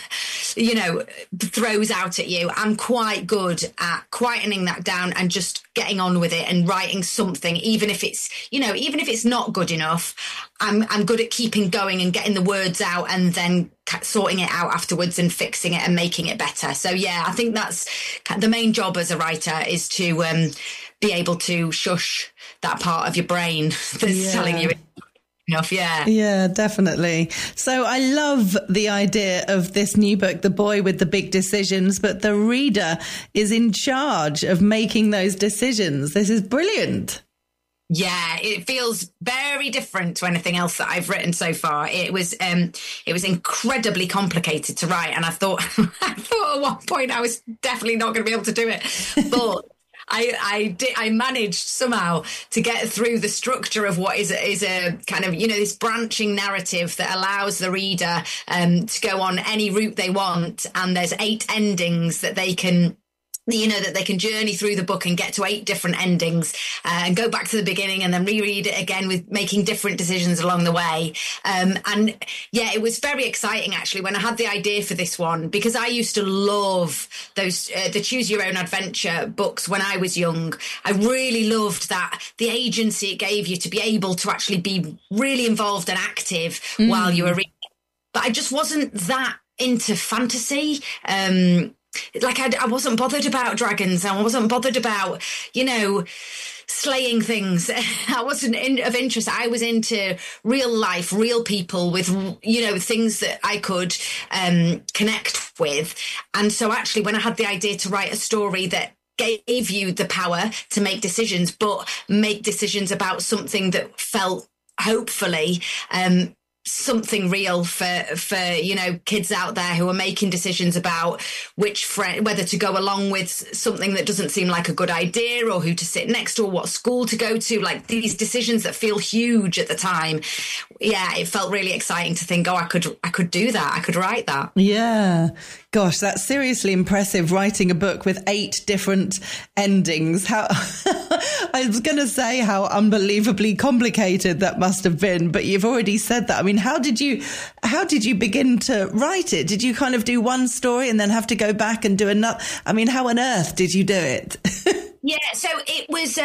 throws out at you. I'm quite good at quietening that down and just getting on with it and writing something, even if it's not good enough. I'm good at keeping going and getting the words out and then sorting it out afterwards and fixing it and making it better. So, yeah, I think that's the main job as a writer, is to be able to shush that part of your brain that's telling you enough. Yeah, definitely. So I love the idea of this new book, The Boy with the Big Decisions, but the reader is in charge of making those decisions. This is brilliant. Yeah, it feels very different to anything else that I've written so far. It was incredibly complicated to write, and I thought at one point I was definitely not going to be able to do it, but I managed somehow to get through the structure of what is a kind of, this branching narrative that allows the reader to go on any route they want. And there's 8 endings that they can you know, that they can journey through the book and get to 8 different endings and go back to the beginning and then reread it again with making different decisions along the way. And yeah, it was very exciting actually when I had the idea for this one, because I used to love those the Choose Your Own Adventure books when I was young. I really loved that, the agency it gave you to be able to actually be really involved and active while you were reading. But I just wasn't that into fantasy. Like I wasn't bothered about dragons. I wasn't bothered about, you know, slaying things. I wasn't of interest. I was into real life, real people with, you know, things that I could connect with. And so actually when I had the idea to write a story that gave you the power to make decisions, but make decisions about something that felt hopefully something real for you know, kids out there who are making decisions about which friend, whether to go along with something that doesn't seem like a good idea, or who to sit next to, or what school to go to, like these decisions that feel huge at the time. Yeah, it felt really exciting to think, oh, I could do that, I could write that. Yeah. Gosh, that's seriously impressive, writing a book with 8 different endings. How I was going to say how unbelievably complicated that must have been, but you've already said that. I mean, how did you begin to write it? Did you kind of do one story and then have to go back and do another? I mean, how on earth did you do it? Yeah, so it was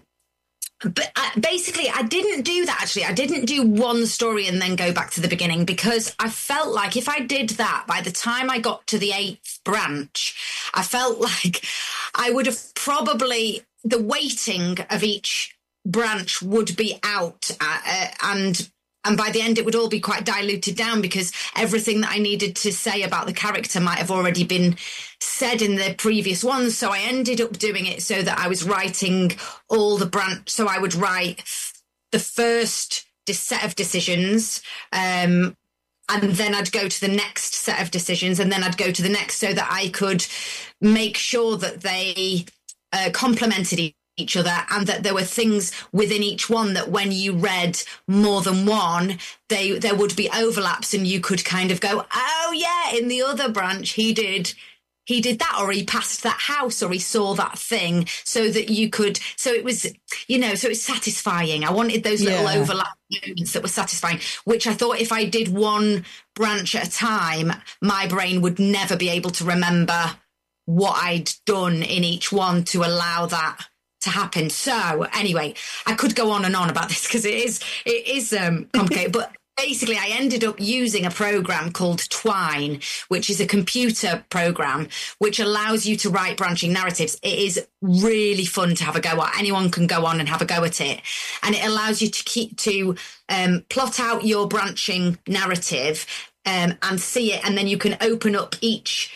but basically, I didn't do that, actually. I didn't do one story and then go back to the beginning, because I felt like if I did that, by the time I got to the 8th branch, I felt like I would have probably, the weighting of each branch would be out, and by the end, it would all be quite diluted down, because everything that I needed to say about the character might have already been said in the previous ones. So I ended up doing it so that I was writing all the branch. So I would write the first set of decisions, and then I'd go to the next set of decisions, and then I'd go to the next, so that I could make sure that they complemented each other, and that there were things within each one that when you read more than one, there would be overlaps, and you could kind of go, oh yeah, in the other branch he did that, or he passed that house, or he saw that thing, so that you could, so it was, you know, so it's satisfying. I wanted those little overlap moments that were satisfying, which I thought if I did one branch at a time, my brain would never be able to remember what I'd done in each one to allow that to happen. So anyway, I could go on and on about this, because it is complicated, but basically I ended up using a program called Twine, which is a computer program which allows you to write branching narratives. It is really fun to have a go at. Anyone can go on and have a go at it, and it allows you to plot out your branching narrative and see it, and then you can open up each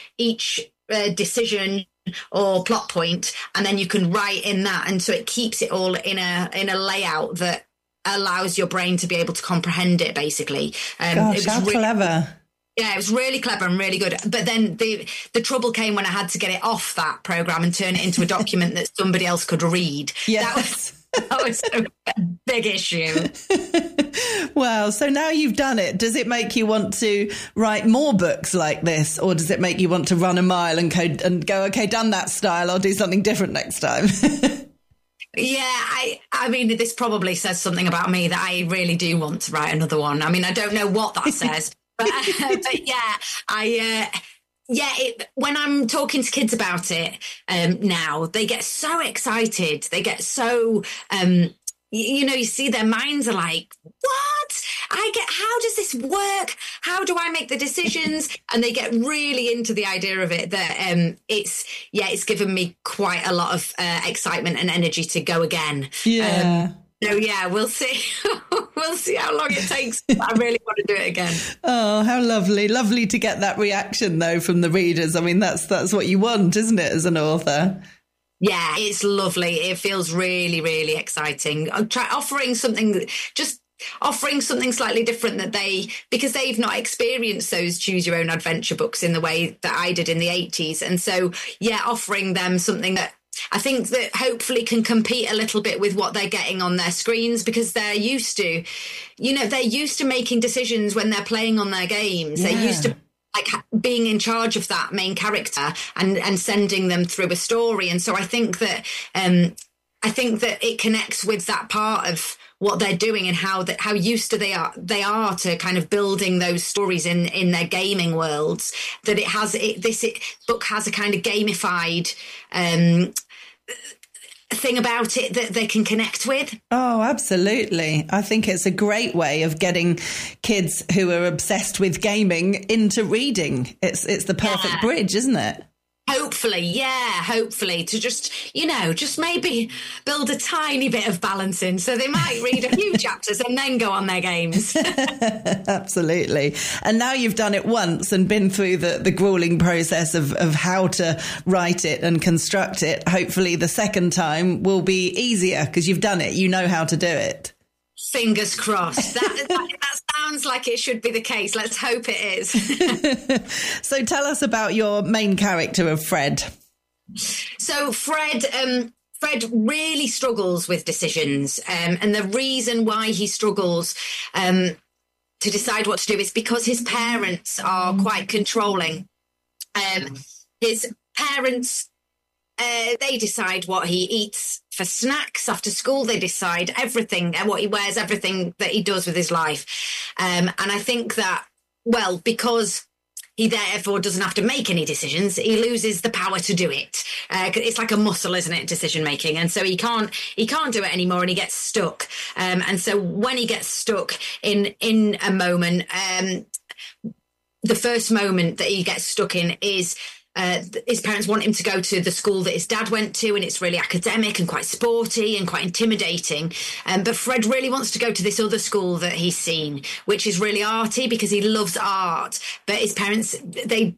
decision or plot point, and then you can write in that, and so it keeps it all in a layout that allows your brain to be able to comprehend it, basically. Gosh, it was how clever. Yeah, it was really clever and really good. But then the trouble came when I had to get it off that program and turn it into a document that somebody else could read. Yes. That was a big issue. Well, so now you've done it. Does it make you want to write more books like this, or does it make you want to run a mile and go, okay, done that style, I'll do something different next time? Yeah, I mean, this probably says something about me, that I really do want to write another one. I mean, I don't know what that says, but yeah, when I'm talking to kids about it now, they get so excited. They get so, you know, you see their minds are like, what? How does this work? How do I make the decisions? And they get really into the idea of it, that it's given me quite a lot of excitement and energy to go again. Yeah. So yeah, we'll see. We'll see how long it takes. I really want to do it again. Oh, how lovely. Lovely to get that reaction, though, from the readers. I mean, that's what you want, isn't it, as an author? Yeah, it's lovely. It feels really, really exciting. I'm offering something slightly different because they've not experienced those Choose Your Own Adventure books in the way that I did in the 80s. And so, yeah, offering them something that I think that hopefully can compete a little bit with what they're getting on their screens, because they're used to making decisions when they're playing on their games. Yeah. They're used to like being in charge of that main character and sending them through a story. And so I think that it connects with that part of what they're doing and how used to they are to kind of building those stories in their gaming worlds, that this book has a kind of gamified thing about it that they can connect with. Oh, absolutely. I think it's a great way of getting kids who are obsessed with gaming into reading. It's the perfect bridge, isn't it? Hopefully to just maybe build a tiny bit of balance in, so they might read a few chapters and then go on their games. Absolutely. And now you've done it once and been through the grueling process of how to write it and construct it. Hopefully the second time will be easier because you've done it. You know how to do it. Fingers crossed. That sounds like it should be the case. Let's hope it is. So tell us about your main character of Fred. So Fred really struggles with decisions. And the reason why he struggles to decide what to do is because his parents are quite controlling. His parents, they decide what he eats for snacks after school. They decide everything, what he wears, everything that he does with his life. And I think that, well, because he therefore doesn't have to make any decisions, he loses the power to do it. It's like a muscle, isn't it, decision making? And so he can't do it anymore, and he gets stuck. And so when he gets stuck in a moment, the first moment that he gets stuck in is his parents want him to go to the school that his dad went to, and it's really academic and quite sporty and quite intimidating. But Fred really wants to go to this other school that he's seen, which is really arty because he loves art. But his parents, they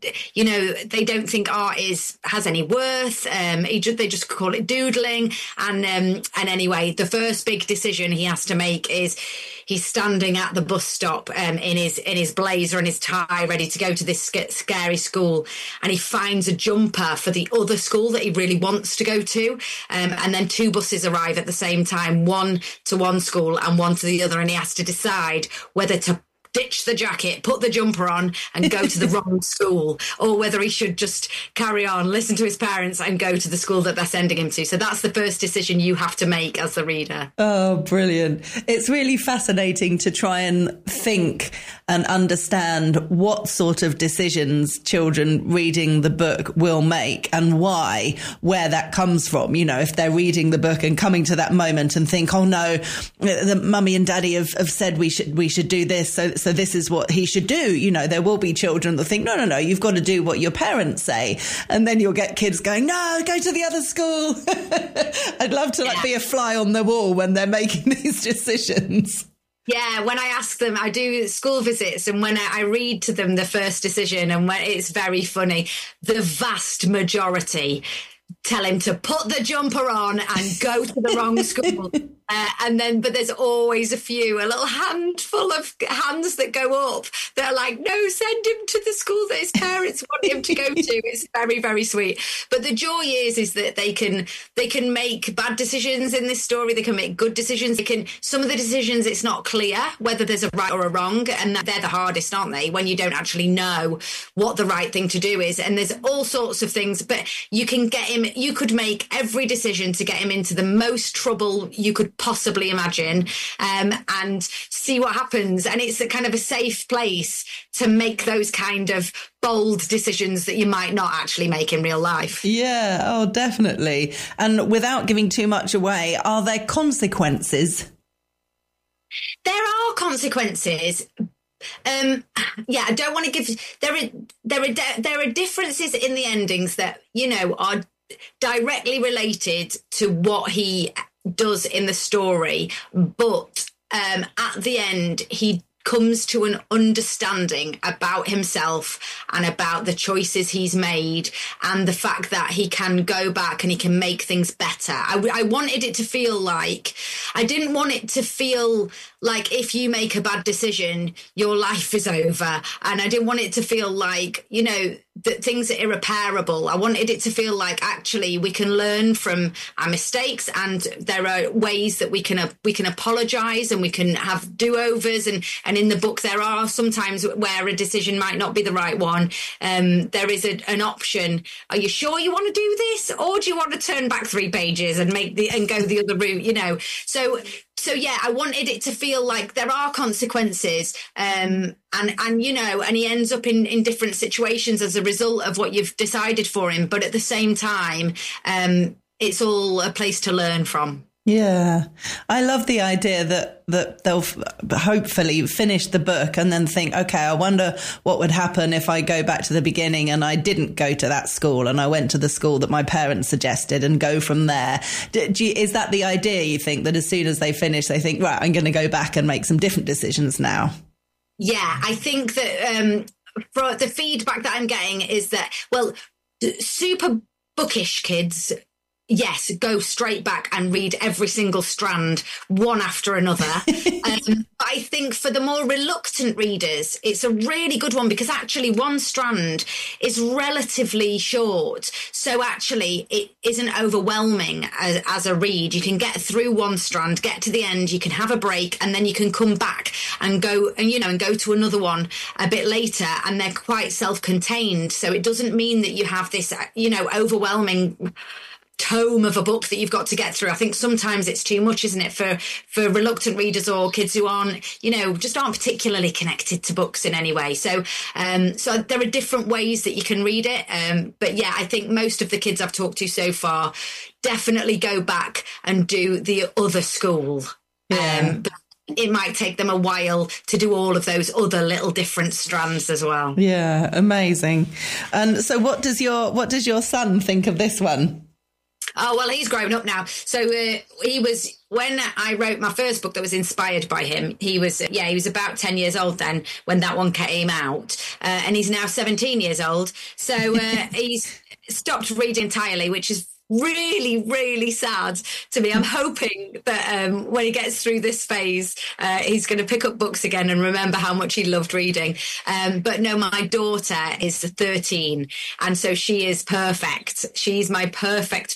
don't think art has any worth. They just call it doodling. And anyway, the first big decision he has to make is he's standing at the bus stop in his blazer and his tie, ready to go to this scary school, and he finds a jumper for the other school that he really wants to go to, and then two buses arrive at the same time, one to one school and one to the other, and he has to decide whether to ditch the jacket, put the jumper on and go to the wrong school, or whether he should just carry on, listen to his parents and go to the school that they're sending him to. So that's the first decision you have to make as the reader. Oh, brilliant. It's really fascinating to try and think and understand what sort of decisions children reading the book will make and why, where that comes from. You know, if they're reading the book and coming to that moment and think, oh no, the mummy and daddy have said we should do this, so this is what he should do. You know, there will be children that think, no, you've got to do what your parents say. And then you'll get kids going, no, go to the other school. I'd love to be a fly on the wall when they're making these decisions. Yeah, when I ask them, I do school visits, and when I read to them the first decision, and when it's very funny, the vast majority tell him to put the jumper on and go to the wrong school. But there's always a little handful of hands that go up that are like, no, send him to the school that his parents want him to go to. It's very, very sweet. But the joy is that they can make bad decisions in this story. They can make good decisions. Some of the decisions, it's not clear whether there's a right or a wrong, and they're the hardest, aren't they? When you don't actually know what the right thing to do is. And there's all sorts of things, but you could make every decision to get him into the most trouble you could possibly imagine, and see what happens. And it's a kind of a safe place to make those kind of bold decisions that you might not actually make in real life. Yeah, oh, definitely. And without giving too much away, are there consequences? There are consequences. I don't want to give. There are differences in the endings that, you know, are directly related to what he does in the story, but at the end he comes to an understanding about himself and about the choices he's made, and the fact that he can go back and he can make things better. I wanted it to feel like, I didn't want it to feel like if you make a bad decision, your life is over. And I didn't want it to feel like, you know, that things are irreparable. I wanted it to feel like actually we can learn from our mistakes, and there are ways that we can apologize and we can have do-overs. And in the book, there are sometimes where a decision might not be the right one. There is an option. Are you sure you want to do this, or do you want to turn back 3 pages and go the other route? You know, so yeah, I wanted it to feel like there are consequences, and you know, and he ends up in different situations as a result of what you've decided for him. But at the same time, it's all a place to learn from. Yeah, I love the idea that they'll hopefully finish the book and then think, okay, I wonder what would happen if I go back to the beginning and I didn't go to that school and I went to the school that my parents suggested, and go from there. Is that the idea, you think, that as soon as they finish, they think, right, I'm going to go back and make some different decisions now? Yeah, I think that for the feedback that I'm getting is that, well, super bookish kids, yes, go straight back and read every single strand, one after another. I think for the more reluctant readers, it's a really good one, because actually one strand is relatively short. So actually it isn't overwhelming as a read. You can get through one strand, get to the end, you can have a break, and then you can come back and go to another one a bit later, and they're quite self-contained. So it doesn't mean that you have this, you know, overwhelming tome of a book that you've got to get through. I think sometimes it's too much, isn't it, for reluctant readers or kids who aren't, you know, just aren't particularly connected to books in any way. So there are different ways that you can read it. But yeah, I think most of the kids I've talked to so far definitely go back and do the other school. Yeah. But it might take them a while to do all of those other little different strands as well. Yeah, amazing. And so what does your son think of this one? Oh, well, he's grown up now. So he was, when I wrote my first book that was inspired by him, he was about 10 years old then when that one came out. And he's now 17 years old. So he's stopped reading entirely, which is really, really sad to me. I'm hoping that when he gets through this phase, he's going to pick up books again and remember how much he loved reading. But no, my daughter is 13, and so she is perfect. She's my perfect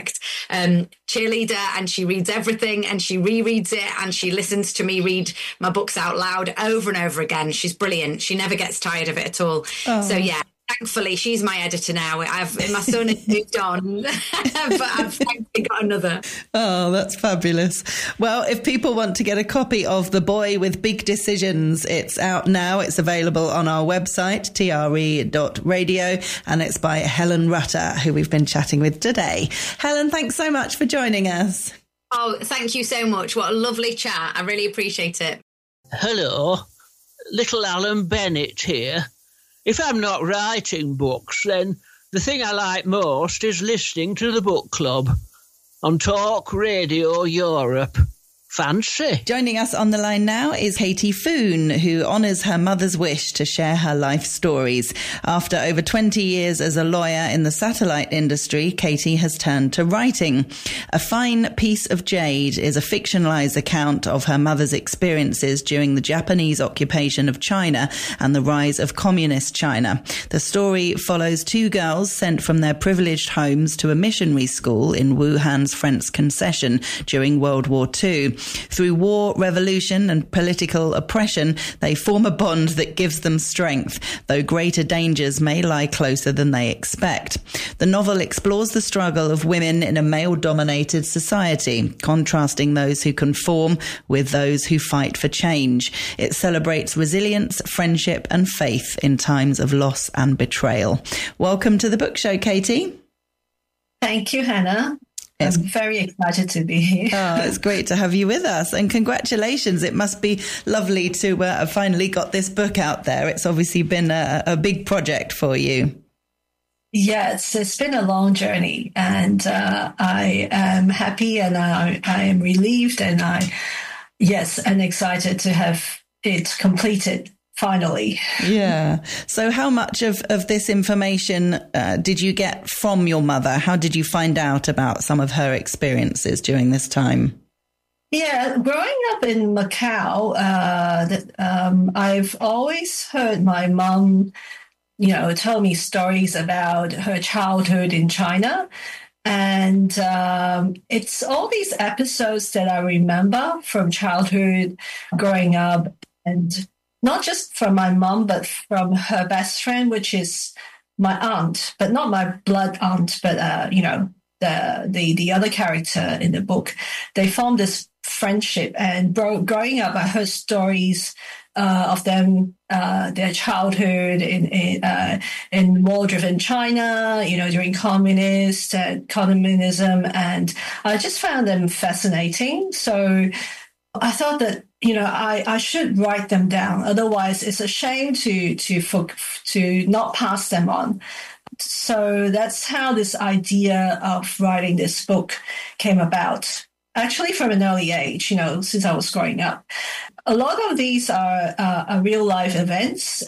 cheerleader, and she reads everything, and she rereads it, and she listens to me read my books out loud over and over again. She's brilliant. She never gets tired of it at all. Oh. So yeah. Thankfully, she's my editor now. My son has moved on, but I've thankfully got another. Oh, that's fabulous. Well, if people want to get a copy of The Boy with Big Decisions, it's out now. It's available on our website, tre.radio, and it's by Helen Rutter, who we've been chatting with today. Helen, thanks so much for joining us. Oh, thank you so much. What a lovely chat. I really appreciate it. Hello, little Alan Bennett here. If I'm not writing books, then the thing I like most is listening to the book club on Talk Radio Europe. Fancy. Joining us on the line now is Katie Foon, who honours her mother's wish to share her life stories. After over 20 years as a lawyer in the satellite industry, Katie has turned to writing. A Fine Piece of Jade is a fictionalised account of her mother's experiences during the Japanese occupation of China and the rise of communist China. The story follows 2 girls sent from their privileged homes to a missionary school in Wuhan's French concession during World War II. Through war, revolution and political oppression, they form a bond that gives them strength, though greater dangers may lie closer than they expect. The novel explores the struggle of women in a male-dominated society, contrasting those who conform with those who fight for change. It celebrates resilience, friendship and faith in times of loss and betrayal. Welcome to the book show, Katie. Thank you, Hannah. I'm very excited to be here. Oh, it's great to have you with us. And congratulations. It must be lovely to have finally got this book out there. It's obviously been a big project for you. Yes, it's been a long journey, and I am happy, and I am relieved, and and excited to have it completed. Finally. Yeah. So how much of this information did you get from your mother? How did you find out about some of her experiences during this time? Yeah, growing up in Macau, I've always heard my mom, tell me stories about her childhood in China. And it's all these episodes that I remember from childhood, growing up, and not just from my mom, but from her best friend, which is my aunt, but not my blood aunt, but the other character in the book. They formed this friendship, and growing up, I heard stories of them, their childhood in war-driven China, during communism, and I just found them fascinating. So I thought that I should write them down. Otherwise, it's a shame to not pass them on. So that's how this idea of writing this book came about. Actually, from an early age, since I was growing up. A lot of these are real life events,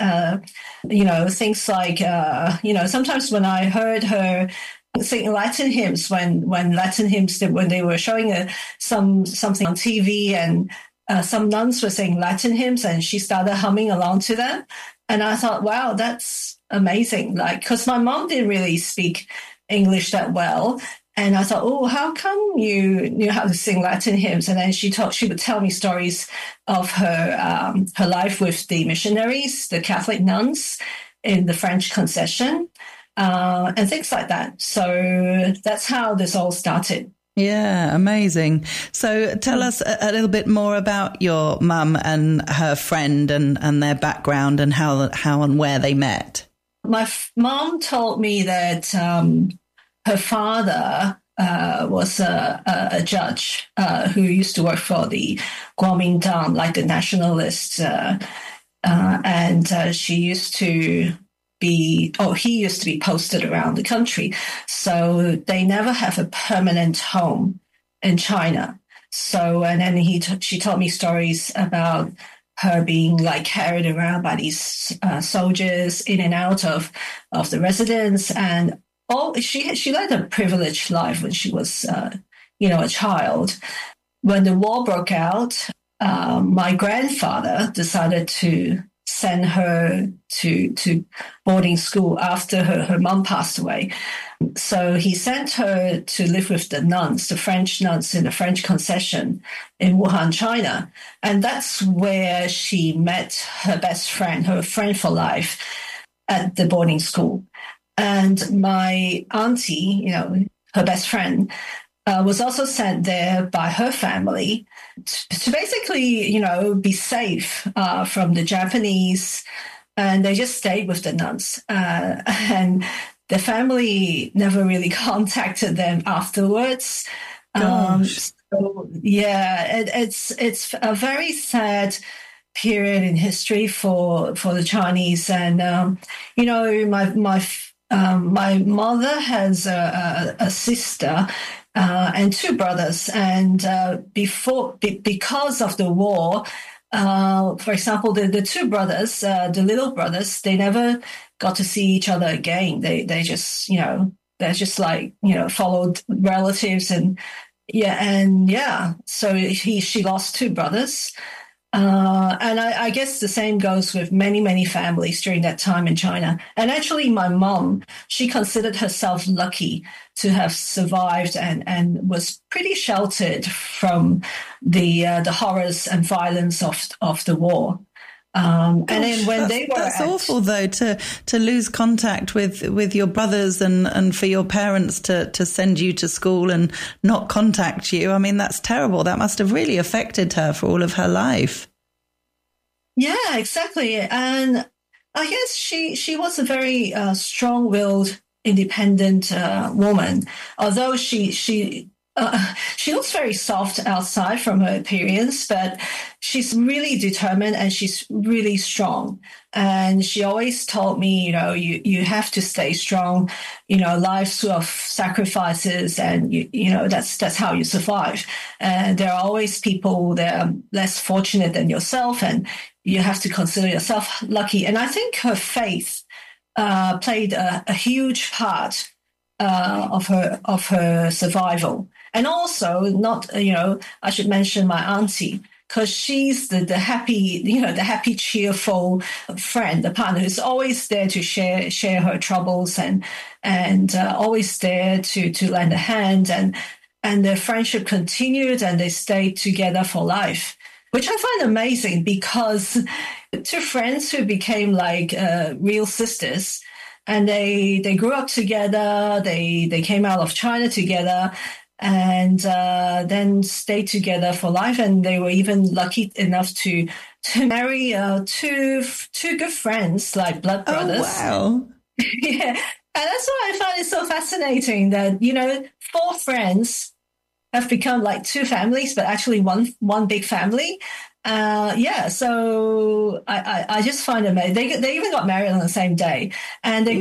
things like, sometimes when I heard her sing Latin hymns, when they were showing something on TV, and some nuns were saying Latin hymns, and she started humming along to them. And I thought, wow, that's amazing. Because my mom didn't really speak English that well. And I thought, oh, how come you knew how to sing Latin hymns? And then she would tell me stories of her life with the missionaries, the Catholic nuns in the French concession, and things like that. So that's how this all started. Yeah, amazing. So tell us a little bit more about your mum and her friend and their background and how and where they met. My mom told me that her father was a judge who used to work for the Kuomintang, like the nationalists, and he used to be posted around the country. So they never have a permanent home in China. So, and then she told me stories about her being carried around by these soldiers in and out of the residence, and she led a privileged life when she was, a child. When the war broke out, my grandfather decided to send her to boarding school after her mom passed away. So he sent her to live with the nuns, the French nuns in the French concession in Wuhan, China. And that's where she met her best friend, her friend for life, at the boarding school. And my auntie, her best friend, was also sent there by her family to basically, be safe from the Japanese. And they just stayed with the nuns. And the family never really contacted them afterwards. So, yeah, it's a very sad period in history for the Chinese. And, my mother has a sister and two brothers, and because of the war, for example, the two brothers, the little brothers, they never got to see each other again. They just they're just followed relatives, and so she lost two brothers. And I guess the same goes with many, many families during that time in China. And actually, my mom, she considered herself lucky to have survived and was pretty sheltered from the horrors and violence of the war. And then when that's awful though, to lose contact with your brothers and for your parents to send you to school and not contact you. I mean, that's terrible. That must have really affected her for all of her life. Yeah, exactly. And I guess she was a very strong-willed, independent woman. Although she looks very soft outside from her appearance, but she's really determined and she's really strong. And she always told me, you have to stay strong. Life's full of sacrifices, and that's how you survive. And there are always people that are less fortunate than yourself, and you have to consider yourself lucky. And I think her faith played a huge part of her survival. And also, not I should mention my auntie, because she's the happy, cheerful friend, the partner who's always there to share her troubles and always there to lend a hand, and their friendship continued and they stayed together for life, which I find amazing, because two friends who became like real sisters, and they grew up together, they came out of China together, and then stayed together for life. And they were even lucky enough to marry two good friends, like blood brothers. Oh, wow. Yeah. And that's why I find it so fascinating that, 4 friends have become like 2 families, but actually one big family. So I just find it amazing. They even got married on the same day, and we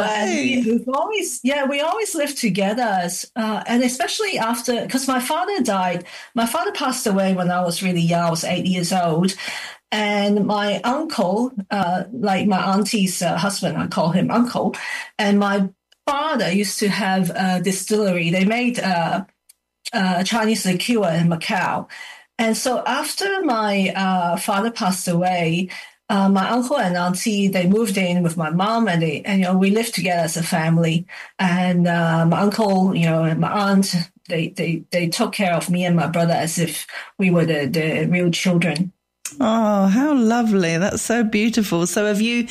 always lived together, and especially after, because my father died. My father passed away when I was really young. I was 8 years old, and my uncle, like my auntie's husband, I call him uncle, and my father used to have a distillery. They made Chinese liqueur in Macau. And so after my father passed away, my uncle and auntie, they moved in with my mom, and we lived together as a family. And my uncle, and my aunt, they took care of me and my brother as if we were the real children. Oh, how lovely. That's so beautiful. So have you,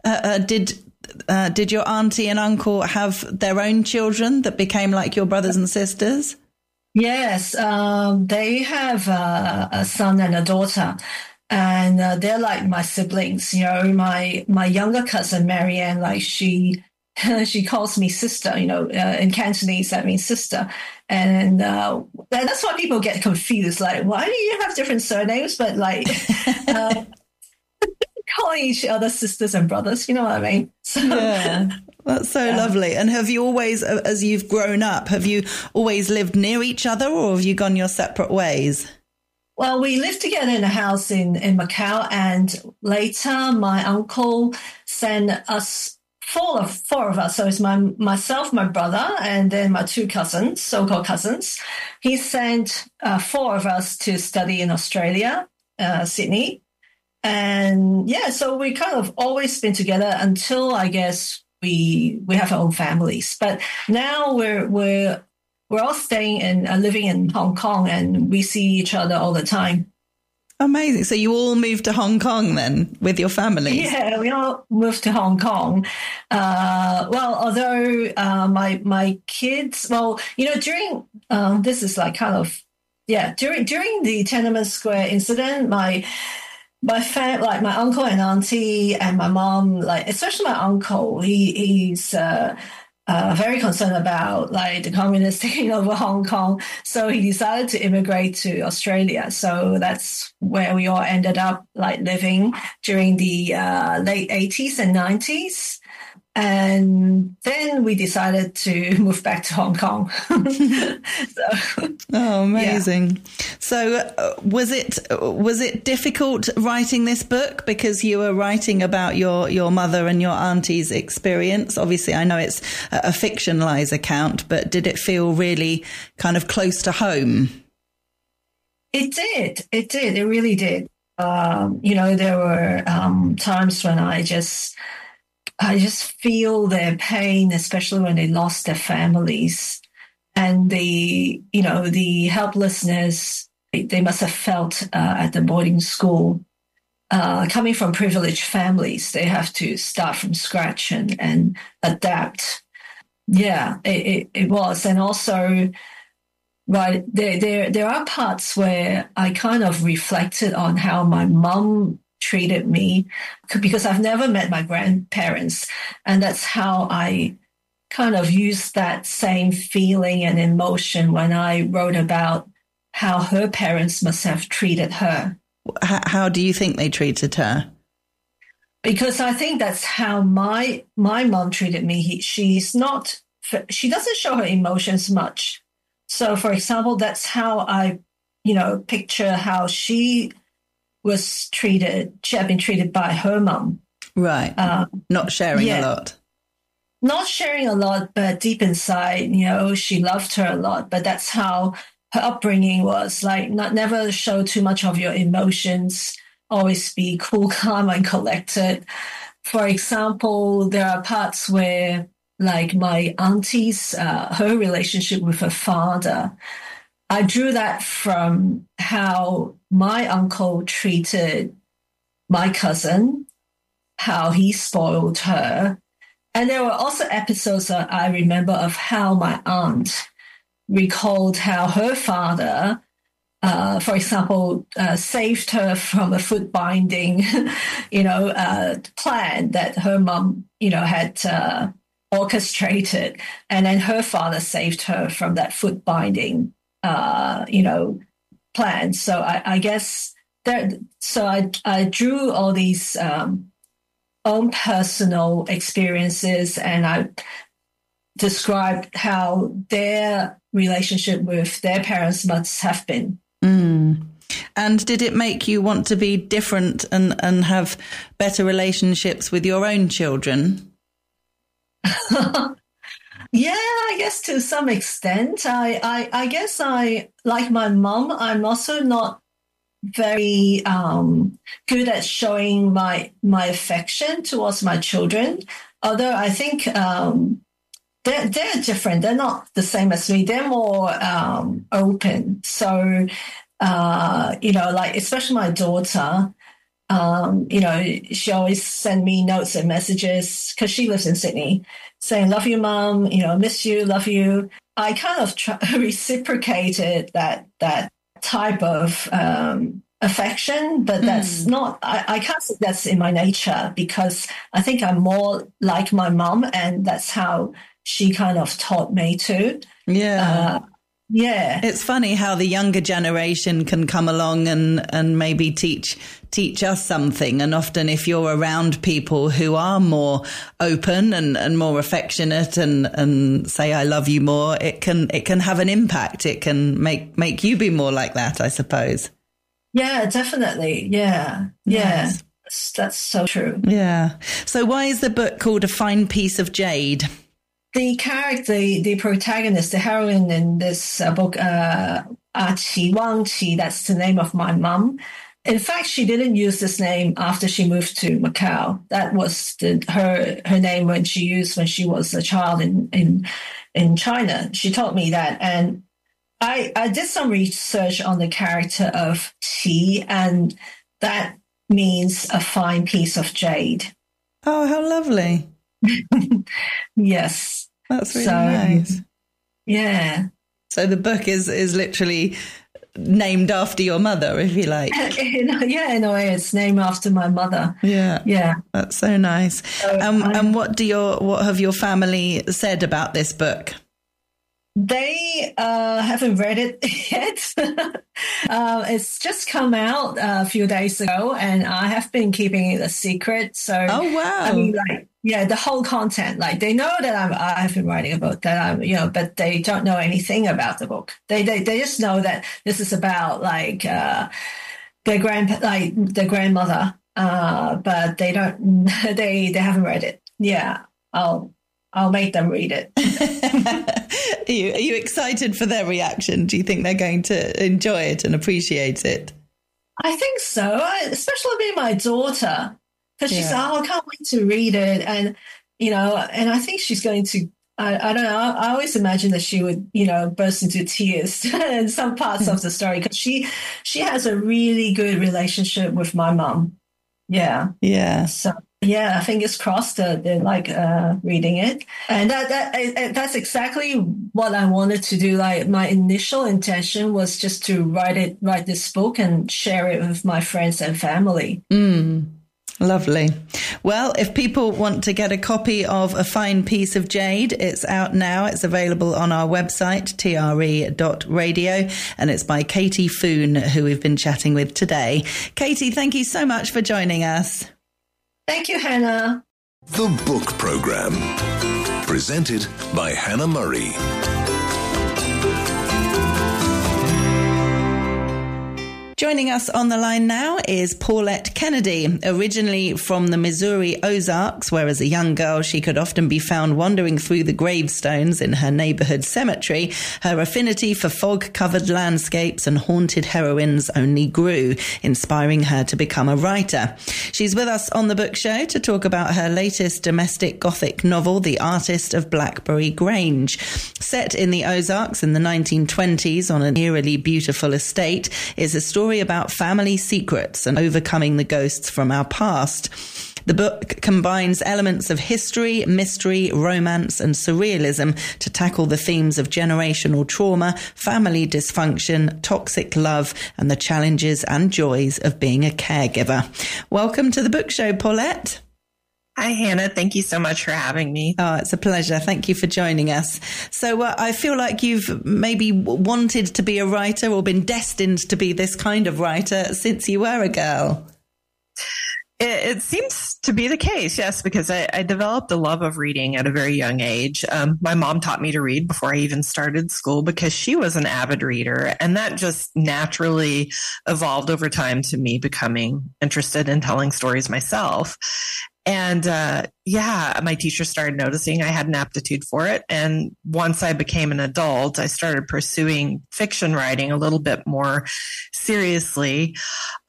did your auntie and uncle have their own children that became like your brothers and sisters? Yes, they have a son and a daughter, and they're like my siblings. My younger cousin Marianne, like she calls me sister. In Cantonese that means sister, and that's why people get confused. Like, why do you have different surnames? But like, calling each other sisters and brothers. You know what I mean? So, yeah. That's so lovely. And have you always, as you've grown up, have you always lived near each other, or have you gone your separate ways? Well, we lived together in a house in Macau, and later my uncle sent us four of us. So it's myself, my brother, and then my 2 cousins, so-called cousins. He sent 4 of us to study in Australia, Sydney. And so we kind of always been together until, I guess, we have our own families. But now we're all staying and living in Hong Kong, and we see each other all the time. Amazing. So you all moved to Hong Kong then with your families? Yeah, we all moved to Hong Kong. Although my kids, during this is like kind of, during the Tiananmen Square incident, my uncle and auntie and my mom, like especially my uncle, he's very concerned about like the communists taking over Hong Kong. So he decided to immigrate to Australia. So that's where we all ended up like living during the late 80s and 90s. And then we decided to move back to Hong Kong. Oh, amazing. Yeah. So was it difficult writing this book, because you were writing about your mother and your auntie's experience? Obviously, I know it's a fictionalized account, but did it feel really kind of close to home? It did. It really did. There were times when I just feel their pain, especially when they lost their families, and the helplessness they must have felt at the boarding school. Coming from privileged families, they have to start from scratch and adapt. Yeah, it was. And also, right, there are parts where I kind of reflected on how my mom treated me, because I've never met my grandparents, and that's how I kind of used that same feeling and emotion when I wrote about how her parents must have treated her. How do you think they treated her? Because I think that's how my mom treated me. She doesn't show her emotions much. So, for example, that's how I, picture how she was treated. She had been treated by her mom. Right. Not sharing a lot. not sharing a lot, but deep inside, she loved her a lot. But that's how her upbringing was, like never show too much of your emotions, always be cool, calm, and collected. For example, there are parts where, like my auntie's, her relationship with her father, I drew that from how my uncle treated my cousin, how he spoiled her. And there were also episodes that I remember of how my aunt recalled how her father, for example, saved her from a foot binding, plan that her mom, had orchestrated. And then her father saved her from that foot binding, plan. So I guess I drew all these own personal experiences, and I described how their relationship with their parents must have been. And did it make you want to be different and have better relationships with your own children? Yeah, I guess to some extent. I guess I, like my mom, I'm also not very good at showing my affection towards my children. Although I think they're different. They're not the same as me. They're more open. So, like especially my daughter, she always send me notes and messages because she lives in Sydney, saying, "Love you, Mom. Miss you, love you." I kind of reciprocated that type of affection, but that's not. I can't say that's in my nature, because I think I'm more like my mom, and that's how she kind of taught me too. Yeah. Yeah. It's funny how the younger generation can come along and maybe teach us something. And often if you're around people who are more open and more affectionate and say, "I love you" more, it can have an impact. It can make you be more like that, I suppose. Yeah, definitely. Yeah. Yeah. Yes. That's so true. Yeah. So why is the book called A Fine Piece of Jade? The character, the protagonist, the heroine in this book, Wang Qi, that's the name of my mum. In fact, she didn't use this name after she moved to Macau. That was her name when she was a child in China. She told me that. And I did some research on the character of Qi, and that means a fine piece of jade. Oh, how lovely. Yes. That's really nice. Yeah. So the book is literally named after your mother, if you like. In a way, it's named after my mother. Yeah. Yeah. That's so nice. So and what have your family said about this book? They haven't read it yet. It's just come out a few days ago, and I have been keeping it a secret. So, oh wow! I mean, the whole content. Like, they know that I have been writing a book, that but they don't know anything about the book. They just know that this is about their grandmother. But they don't. They haven't read it. Yeah, I'll make them read it. Are you excited for their reaction? Do you think they're going to enjoy it and appreciate it? I think so, especially my daughter, because she said, "Oh, I can't wait to read it," and and I think she's going to. I don't know. I always imagine that she would, burst into tears in some parts of the story, because she has a really good relationship with my mom. Yeah. Yeah. So. Yeah, fingers crossed they like reading it, and that's exactly what I wanted to do. Like, my initial intention was just to write this book and share it with my friends and family. Lovely. Well, if people want to get a copy of A Fine Piece of Jade, it's out now. It's available on our website, tre.radio, and it's by Katie Foon, who we've been chatting with today. Katie, thank you so much for joining us. Thank you, Hannah. The Book Programme, presented by Hannah Murray. Joining us on the line now is Paulette Kennedy, originally from the Missouri Ozarks, where as a young girl she could often be found wandering through the gravestones in her neighborhood cemetery. Her affinity for fog-covered landscapes and haunted heroines only grew, inspiring her to become a writer. She's with us on the book show to talk about her latest domestic Gothic novel, The Artist of Blackberry Grange. Set in the Ozarks in the 1920s on an eerily beautiful estate, is a story about family secrets and overcoming the ghosts from our past. The book combines elements of history, mystery, romance and surrealism to tackle the themes of generational trauma, family dysfunction, toxic love and the challenges and joys of being a caregiver. Welcome to the book show, Paulette. Hi, Hannah. Thank you so much for having me. Oh, it's a pleasure. Thank you for joining us. So I feel like you've maybe wanted to be a writer or been destined to be this kind of writer since you were a girl. It seems to be the case, yes, because I developed a love of reading at a very young age. My mom taught me to read before I even started school because she was an avid reader, and that just naturally evolved over time to me becoming interested in telling stories myself. And my teacher started noticing I had an aptitude for it. And once I became an adult, I started pursuing fiction writing a little bit more seriously.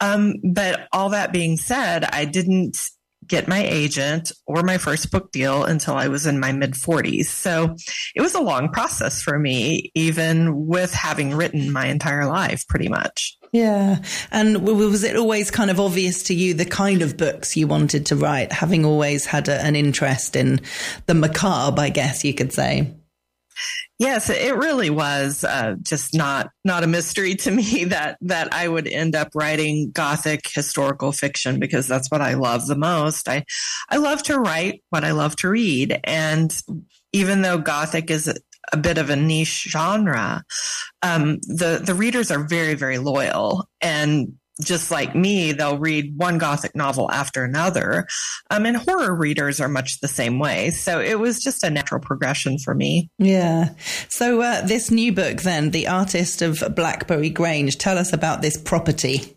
But all that being said, I didn't get my agent or my first book deal until I was in my mid-40s. So it was a long process for me, even with having written my entire life, pretty much. Yeah. And was it always kind of obvious to you the kind of books you wanted to write, having always had an interest in the macabre, I guess you could say? Yes, it really was just not a mystery to me that I would end up writing Gothic historical fiction, because that's what I love the most. I love to write what I love to read. And even though Gothic is a bit of a niche genre, the readers are very, very loyal. And just like me, they'll read one Gothic novel after another. And horror readers are much the same way. So it was just a natural progression for me. Yeah. So this new book then, The Artist of Blackberry Grange, tell us about this property.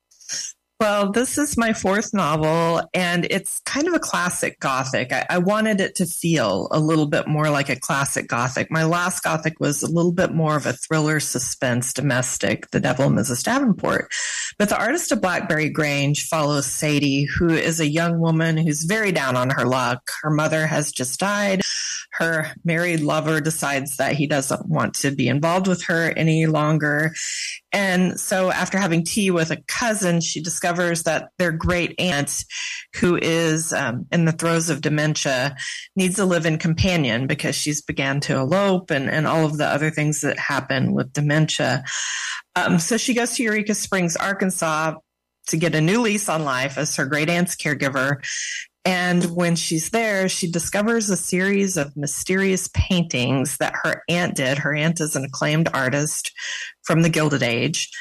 Well, this is my fourth novel, and it's kind of a classic Gothic. I wanted it to feel a little bit more like a classic Gothic. My last Gothic was a little bit more of a thriller, suspense, domestic, The Devil and Mrs. Davenport. But The Artist of Blackberry Grange follows Sadie, who is a young woman who's very down on her luck. Her mother has just died. Her married lover decides that he doesn't want to be involved with her any longer. And so after having tea with a cousin, she discovers that their great aunt, who is in the throes of dementia, needs a live-in companion because she's began to elope and all of the other things that happen with dementia. So she goes to Eureka Springs, Arkansas, to get a new lease on life as her great aunt's caregiver. And when she's there, she discovers a series of mysterious paintings that her aunt did. Her aunt is an acclaimed artist from the Gilded Age.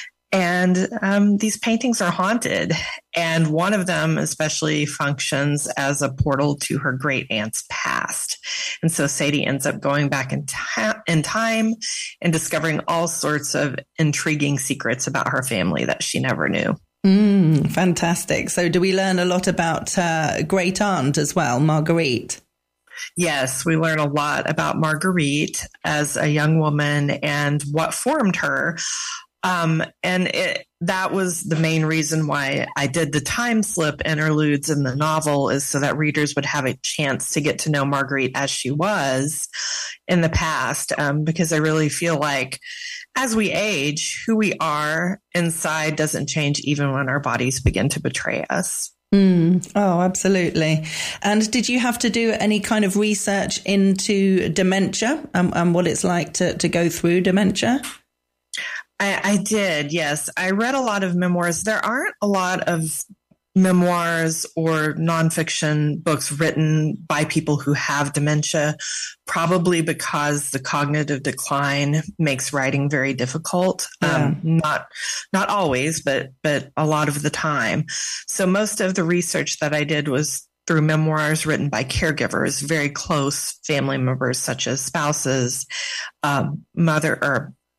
And these paintings are haunted. And one of them especially functions as a portal to her great aunt's past. And so Sadie ends up going back in time and discovering all sorts of intriguing secrets about her family that she never knew. Fantastic. So do we learn a lot about great aunt as well, Marguerite? Yes, we learn a lot about Marguerite as a young woman and what formed her. That was the main reason why I did the time slip interludes in the novel, is so that readers would have a chance to get to know Marguerite as she was in the past, because I really feel like as we age, who we are inside doesn't change even when our bodies begin to betray us. Oh, absolutely. And did you have to do any kind of research into dementia and what it's like to go through dementia? I did, yes. I read a lot of memoirs. There aren't a lot of memoirs or nonfiction books written by people who have dementia, probably because the cognitive decline makes writing very difficult. Yeah. Not always, but a lot of the time. So most of the research that I did was through memoirs written by caregivers, very close family members, such as spouses,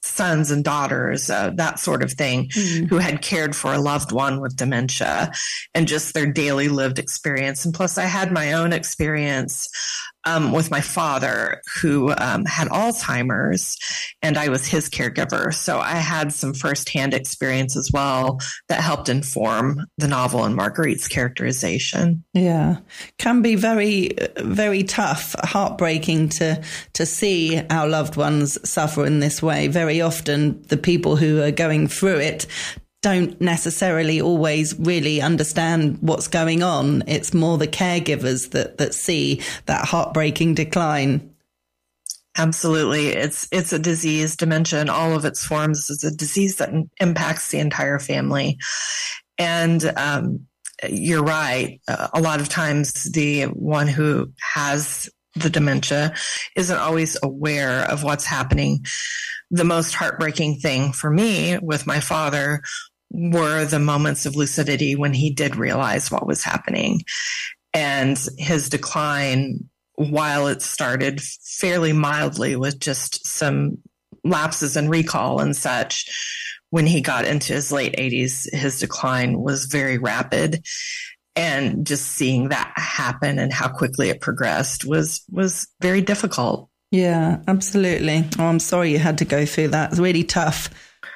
sons and daughters, that sort of thing, who had cared for a loved one with dementia, and just their daily lived experience. And plus, I had my own experience with my father, who had Alzheimer's, and I was his caregiver. So I had some firsthand experience as well that helped inform the novel and Marguerite's characterization. Yeah, can be very, very tough, heartbreaking to see our loved ones suffer in this way. Very often, the people who are going through it don't necessarily always really understand what's going on. It's more the caregivers that see that heartbreaking decline. Absolutely. It's a disease. Dementia in all of its forms is a disease that impacts the entire family. And you're right. A lot of times the one who has the dementia isn't always aware of what's happening. The most heartbreaking thing for me with my father were the moments of lucidity when he did realize what was happening. And his decline, while it started fairly mildly with just some lapses in recall and such, when he got into his late 80s, his decline was very rapid. And just seeing that happen and how quickly it progressed was very difficult. Yeah, absolutely. Oh, I'm sorry you had to go through that. It's really tough.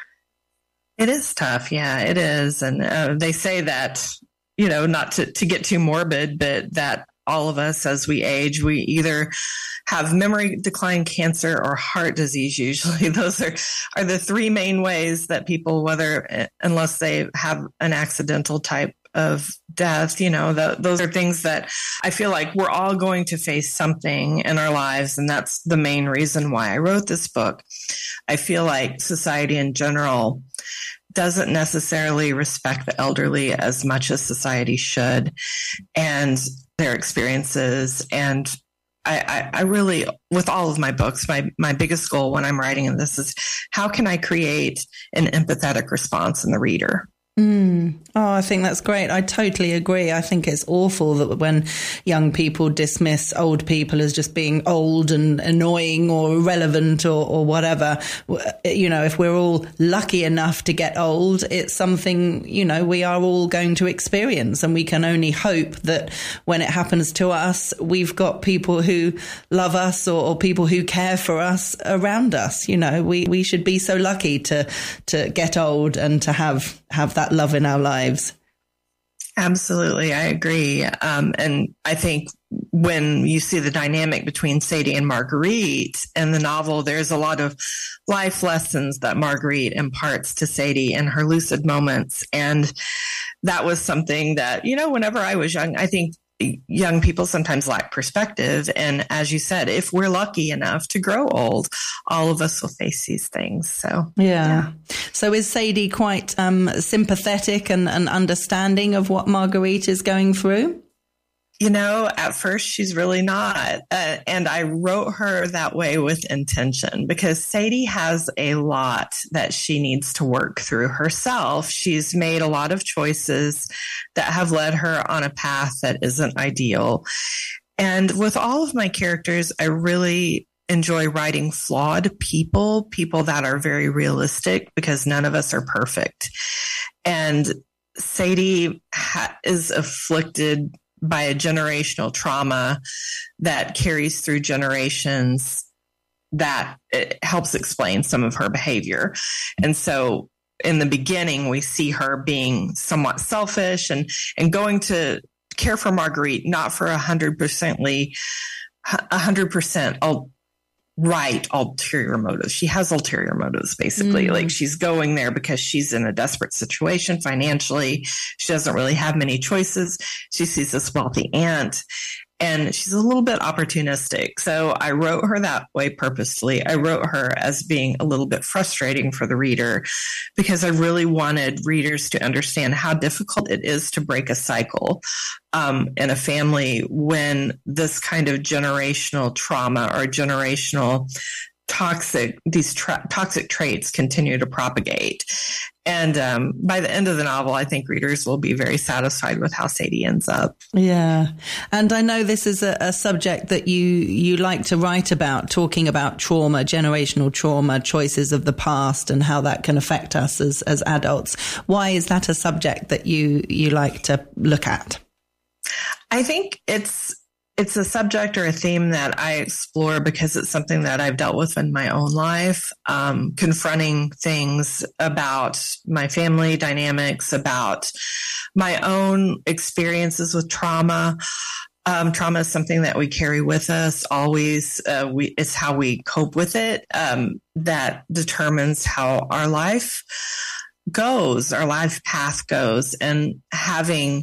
It is tough. Yeah, it is. And they say that, not to get too morbid, but that all of us as we age, we either have memory decline, cancer, or heart disease. Usually those are the three main ways that people, unless they have an accidental type of death, those are things that I feel like we're all going to face something in our lives. And that's the main reason why I wrote this book. I feel like society in general doesn't necessarily respect the elderly as much as society should and their experiences. And I really, with all of my books, my biggest goal when I'm writing this is how can I create an empathetic response in the reader? Oh, I think that's great. I totally agree. I think it's awful that when young people dismiss old people as just being old and annoying or irrelevant or whatever, if we're all lucky enough to get old, it's something, we are all going to experience. And we can only hope that when it happens to us, we've got people who love us or people who care for us around us. We should be so lucky to get old and to have that love in our lives. Absolutely. I agree. And I think when you see the dynamic between Sadie and Marguerite in the novel, there's a lot of life lessons that Marguerite imparts to Sadie in her lucid moments. And that was something that, whenever I was young, I think young people sometimes lack perspective. And as you said, if we're lucky enough to grow old, all of us will face these things. So, yeah. So is Sadie quite sympathetic and understanding of what Marguerite is going through? At first she's really not. And I wrote her that way with intention because Sadie has a lot that she needs to work through herself. She's made a lot of choices that have led her on a path that isn't ideal. And with all of my characters, I really enjoy writing flawed people that are very realistic because none of us are perfect. And Sadie is afflicted by a generational trauma that carries through generations that it helps explain some of her behavior. And so in the beginning, we see her being somewhat selfish and going to care for Marguerite, not for 100% ulterior motives. She has ulterior motives, basically. Like she's going there because she's in a desperate situation financially. She doesn't really have many choices. She sees this wealthy aunt and she's a little bit opportunistic. So I wrote her that way purposefully. I wrote her as being a little bit frustrating for the reader because I really wanted readers to understand how difficult it is to break a cycle in a family when this kind of generational trauma or generational these toxic traits continue to propagate. And by the end of the novel, I think readers will be very satisfied with how Sadie ends up. Yeah. And I know this is a subject that you like to write about, talking about trauma, generational trauma, choices of the past, and how that can affect us as adults. Why is that a subject that you like to look at? I think it's a subject or a theme that I explore because it's something that I've dealt with in my own life, confronting things about my family dynamics, about my own experiences with trauma. Trauma is something that we carry with us always. It's how we cope with it that determines how our life goes, our life path goes. And having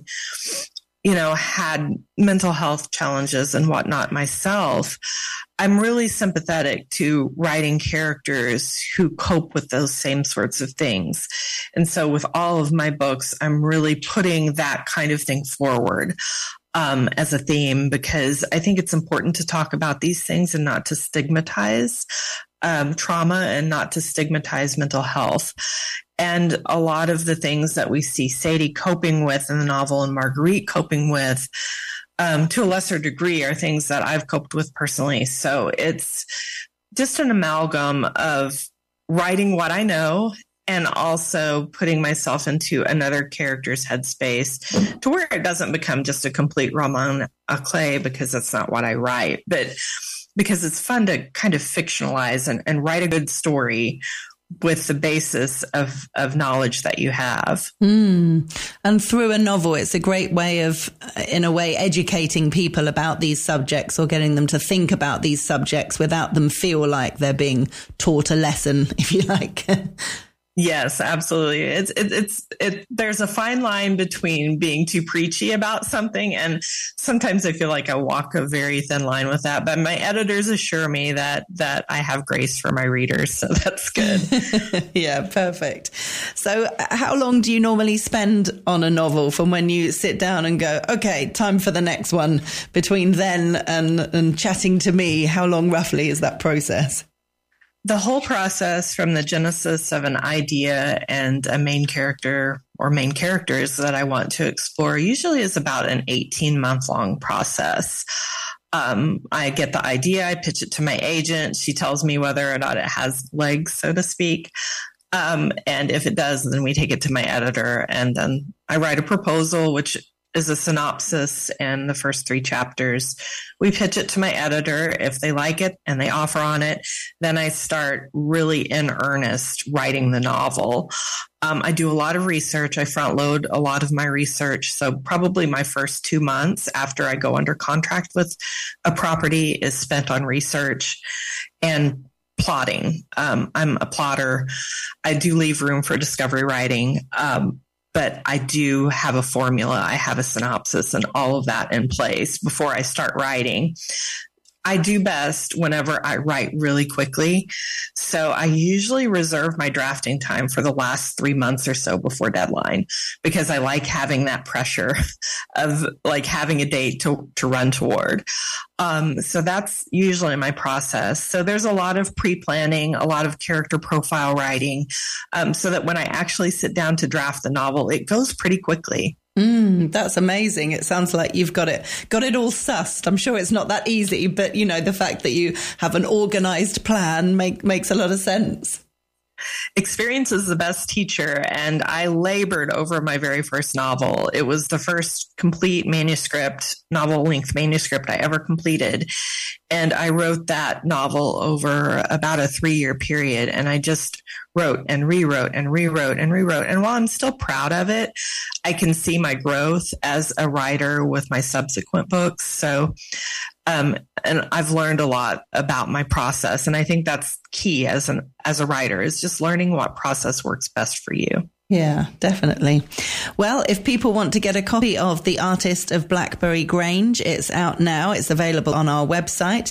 had mental health challenges and whatnot myself, I'm really sympathetic to writing characters who cope with those same sorts of things. And so with all of my books, I'm really putting that kind of thing forward as a theme, because I think it's important to talk about these things and not to stigmatize trauma and not to stigmatize mental health. And a lot of the things that we see Sadie coping with in the novel and Marguerite coping with, to a lesser degree, are things that I've coped with personally. So it's just an amalgam of writing what I know and also putting myself into another character's headspace to where it doesn't become just a complete roman à clef, because that's not what I write, but because it's fun to kind of fictionalize and write a good story with the basis of knowledge that you have. And through a novel, it's a great way of, in a way, educating people about these subjects, or getting them to think about these subjects without them feel like they're being taught a lesson, if you like. Yes, absolutely. There's a fine line between being too preachy about something, and sometimes I feel like I walk a very thin line with that. But my editors assure me that I have grace for my readers, so that's good. Yeah, perfect. So how long do you normally spend on a novel from when you sit down and go, okay, time for the next one, between then and chatting to me? How long roughly is that process? The whole process, from the genesis of an idea and a main character or main characters that I want to explore, usually is about an 18-month long process. I get the idea, I pitch it to my agent. She tells me whether or not it has legs, so to speak. And if it does, then we take it to my editor, and then I write a proposal, which is a synopsis and the first 3 chapters. We pitch it to my editor. If they like it and they offer on it, then I start really in earnest writing the novel. I do a lot of research. I front load a lot of my research. So probably my first 2 months after I go under contract with a property is spent on research and plotting. I'm a plotter. I do leave room for discovery writing. But I do have a formula. I have a synopsis and all of that in place before I start writing. I do best whenever I write really quickly. So I usually reserve my drafting time for the last 3 months or so before deadline, because I like having that pressure of like having a date to run toward. So that's usually my process. So there's a lot of pre-planning, a lot of character profile writing, so that when I actually sit down to draft the novel, it goes pretty quickly. That's amazing. It sounds like you've got it all sussed. I'm sure it's not that easy, but the fact that you have an organized plan makes a lot of sense. Experience is the best teacher, and I labored over my very first novel. It was the first complete novel-length manuscript I ever completed, and I wrote that novel over about a 3-year period, and I just wrote and rewrote and rewrote and rewrote. And while I'm still proud of it, I can see my growth as a writer with my subsequent books. So, and I've learned a lot about my process. And I think that's key as a writer, is just learning what process works best for you. Yeah, definitely. Well, if people want to get a copy of The Artist of Blackberry Grange, it's out now. It's available on our website,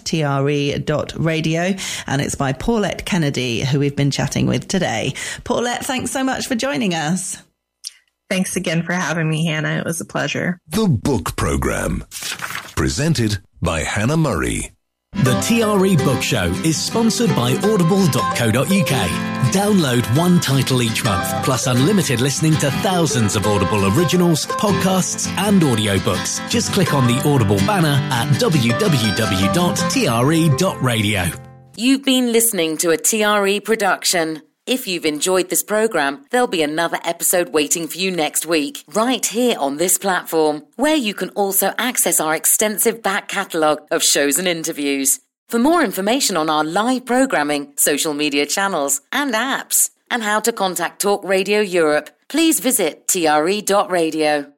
tre.radio, and it's by Paulette Kennedy, who we've been chatting with today. Paulette, thanks so much for joining us. Thanks again for having me, Hannah. It was a pleasure. The Book Program, presented by Hannah Murray. The TRE Book Show is sponsored by Audible.co.uk. Download one title each month, plus unlimited listening to thousands of Audible originals, podcasts, and audiobooks. Just click on the Audible banner at www.tre.radio. You've been listening to a TRE production. If you've enjoyed this programme, there'll be another episode waiting for you next week, right here on this platform, where you can also access our extensive back catalogue of shows and interviews. For more information on our live programming, social media channels and apps, and how to contact Talk Radio Europe, please visit tre.radio.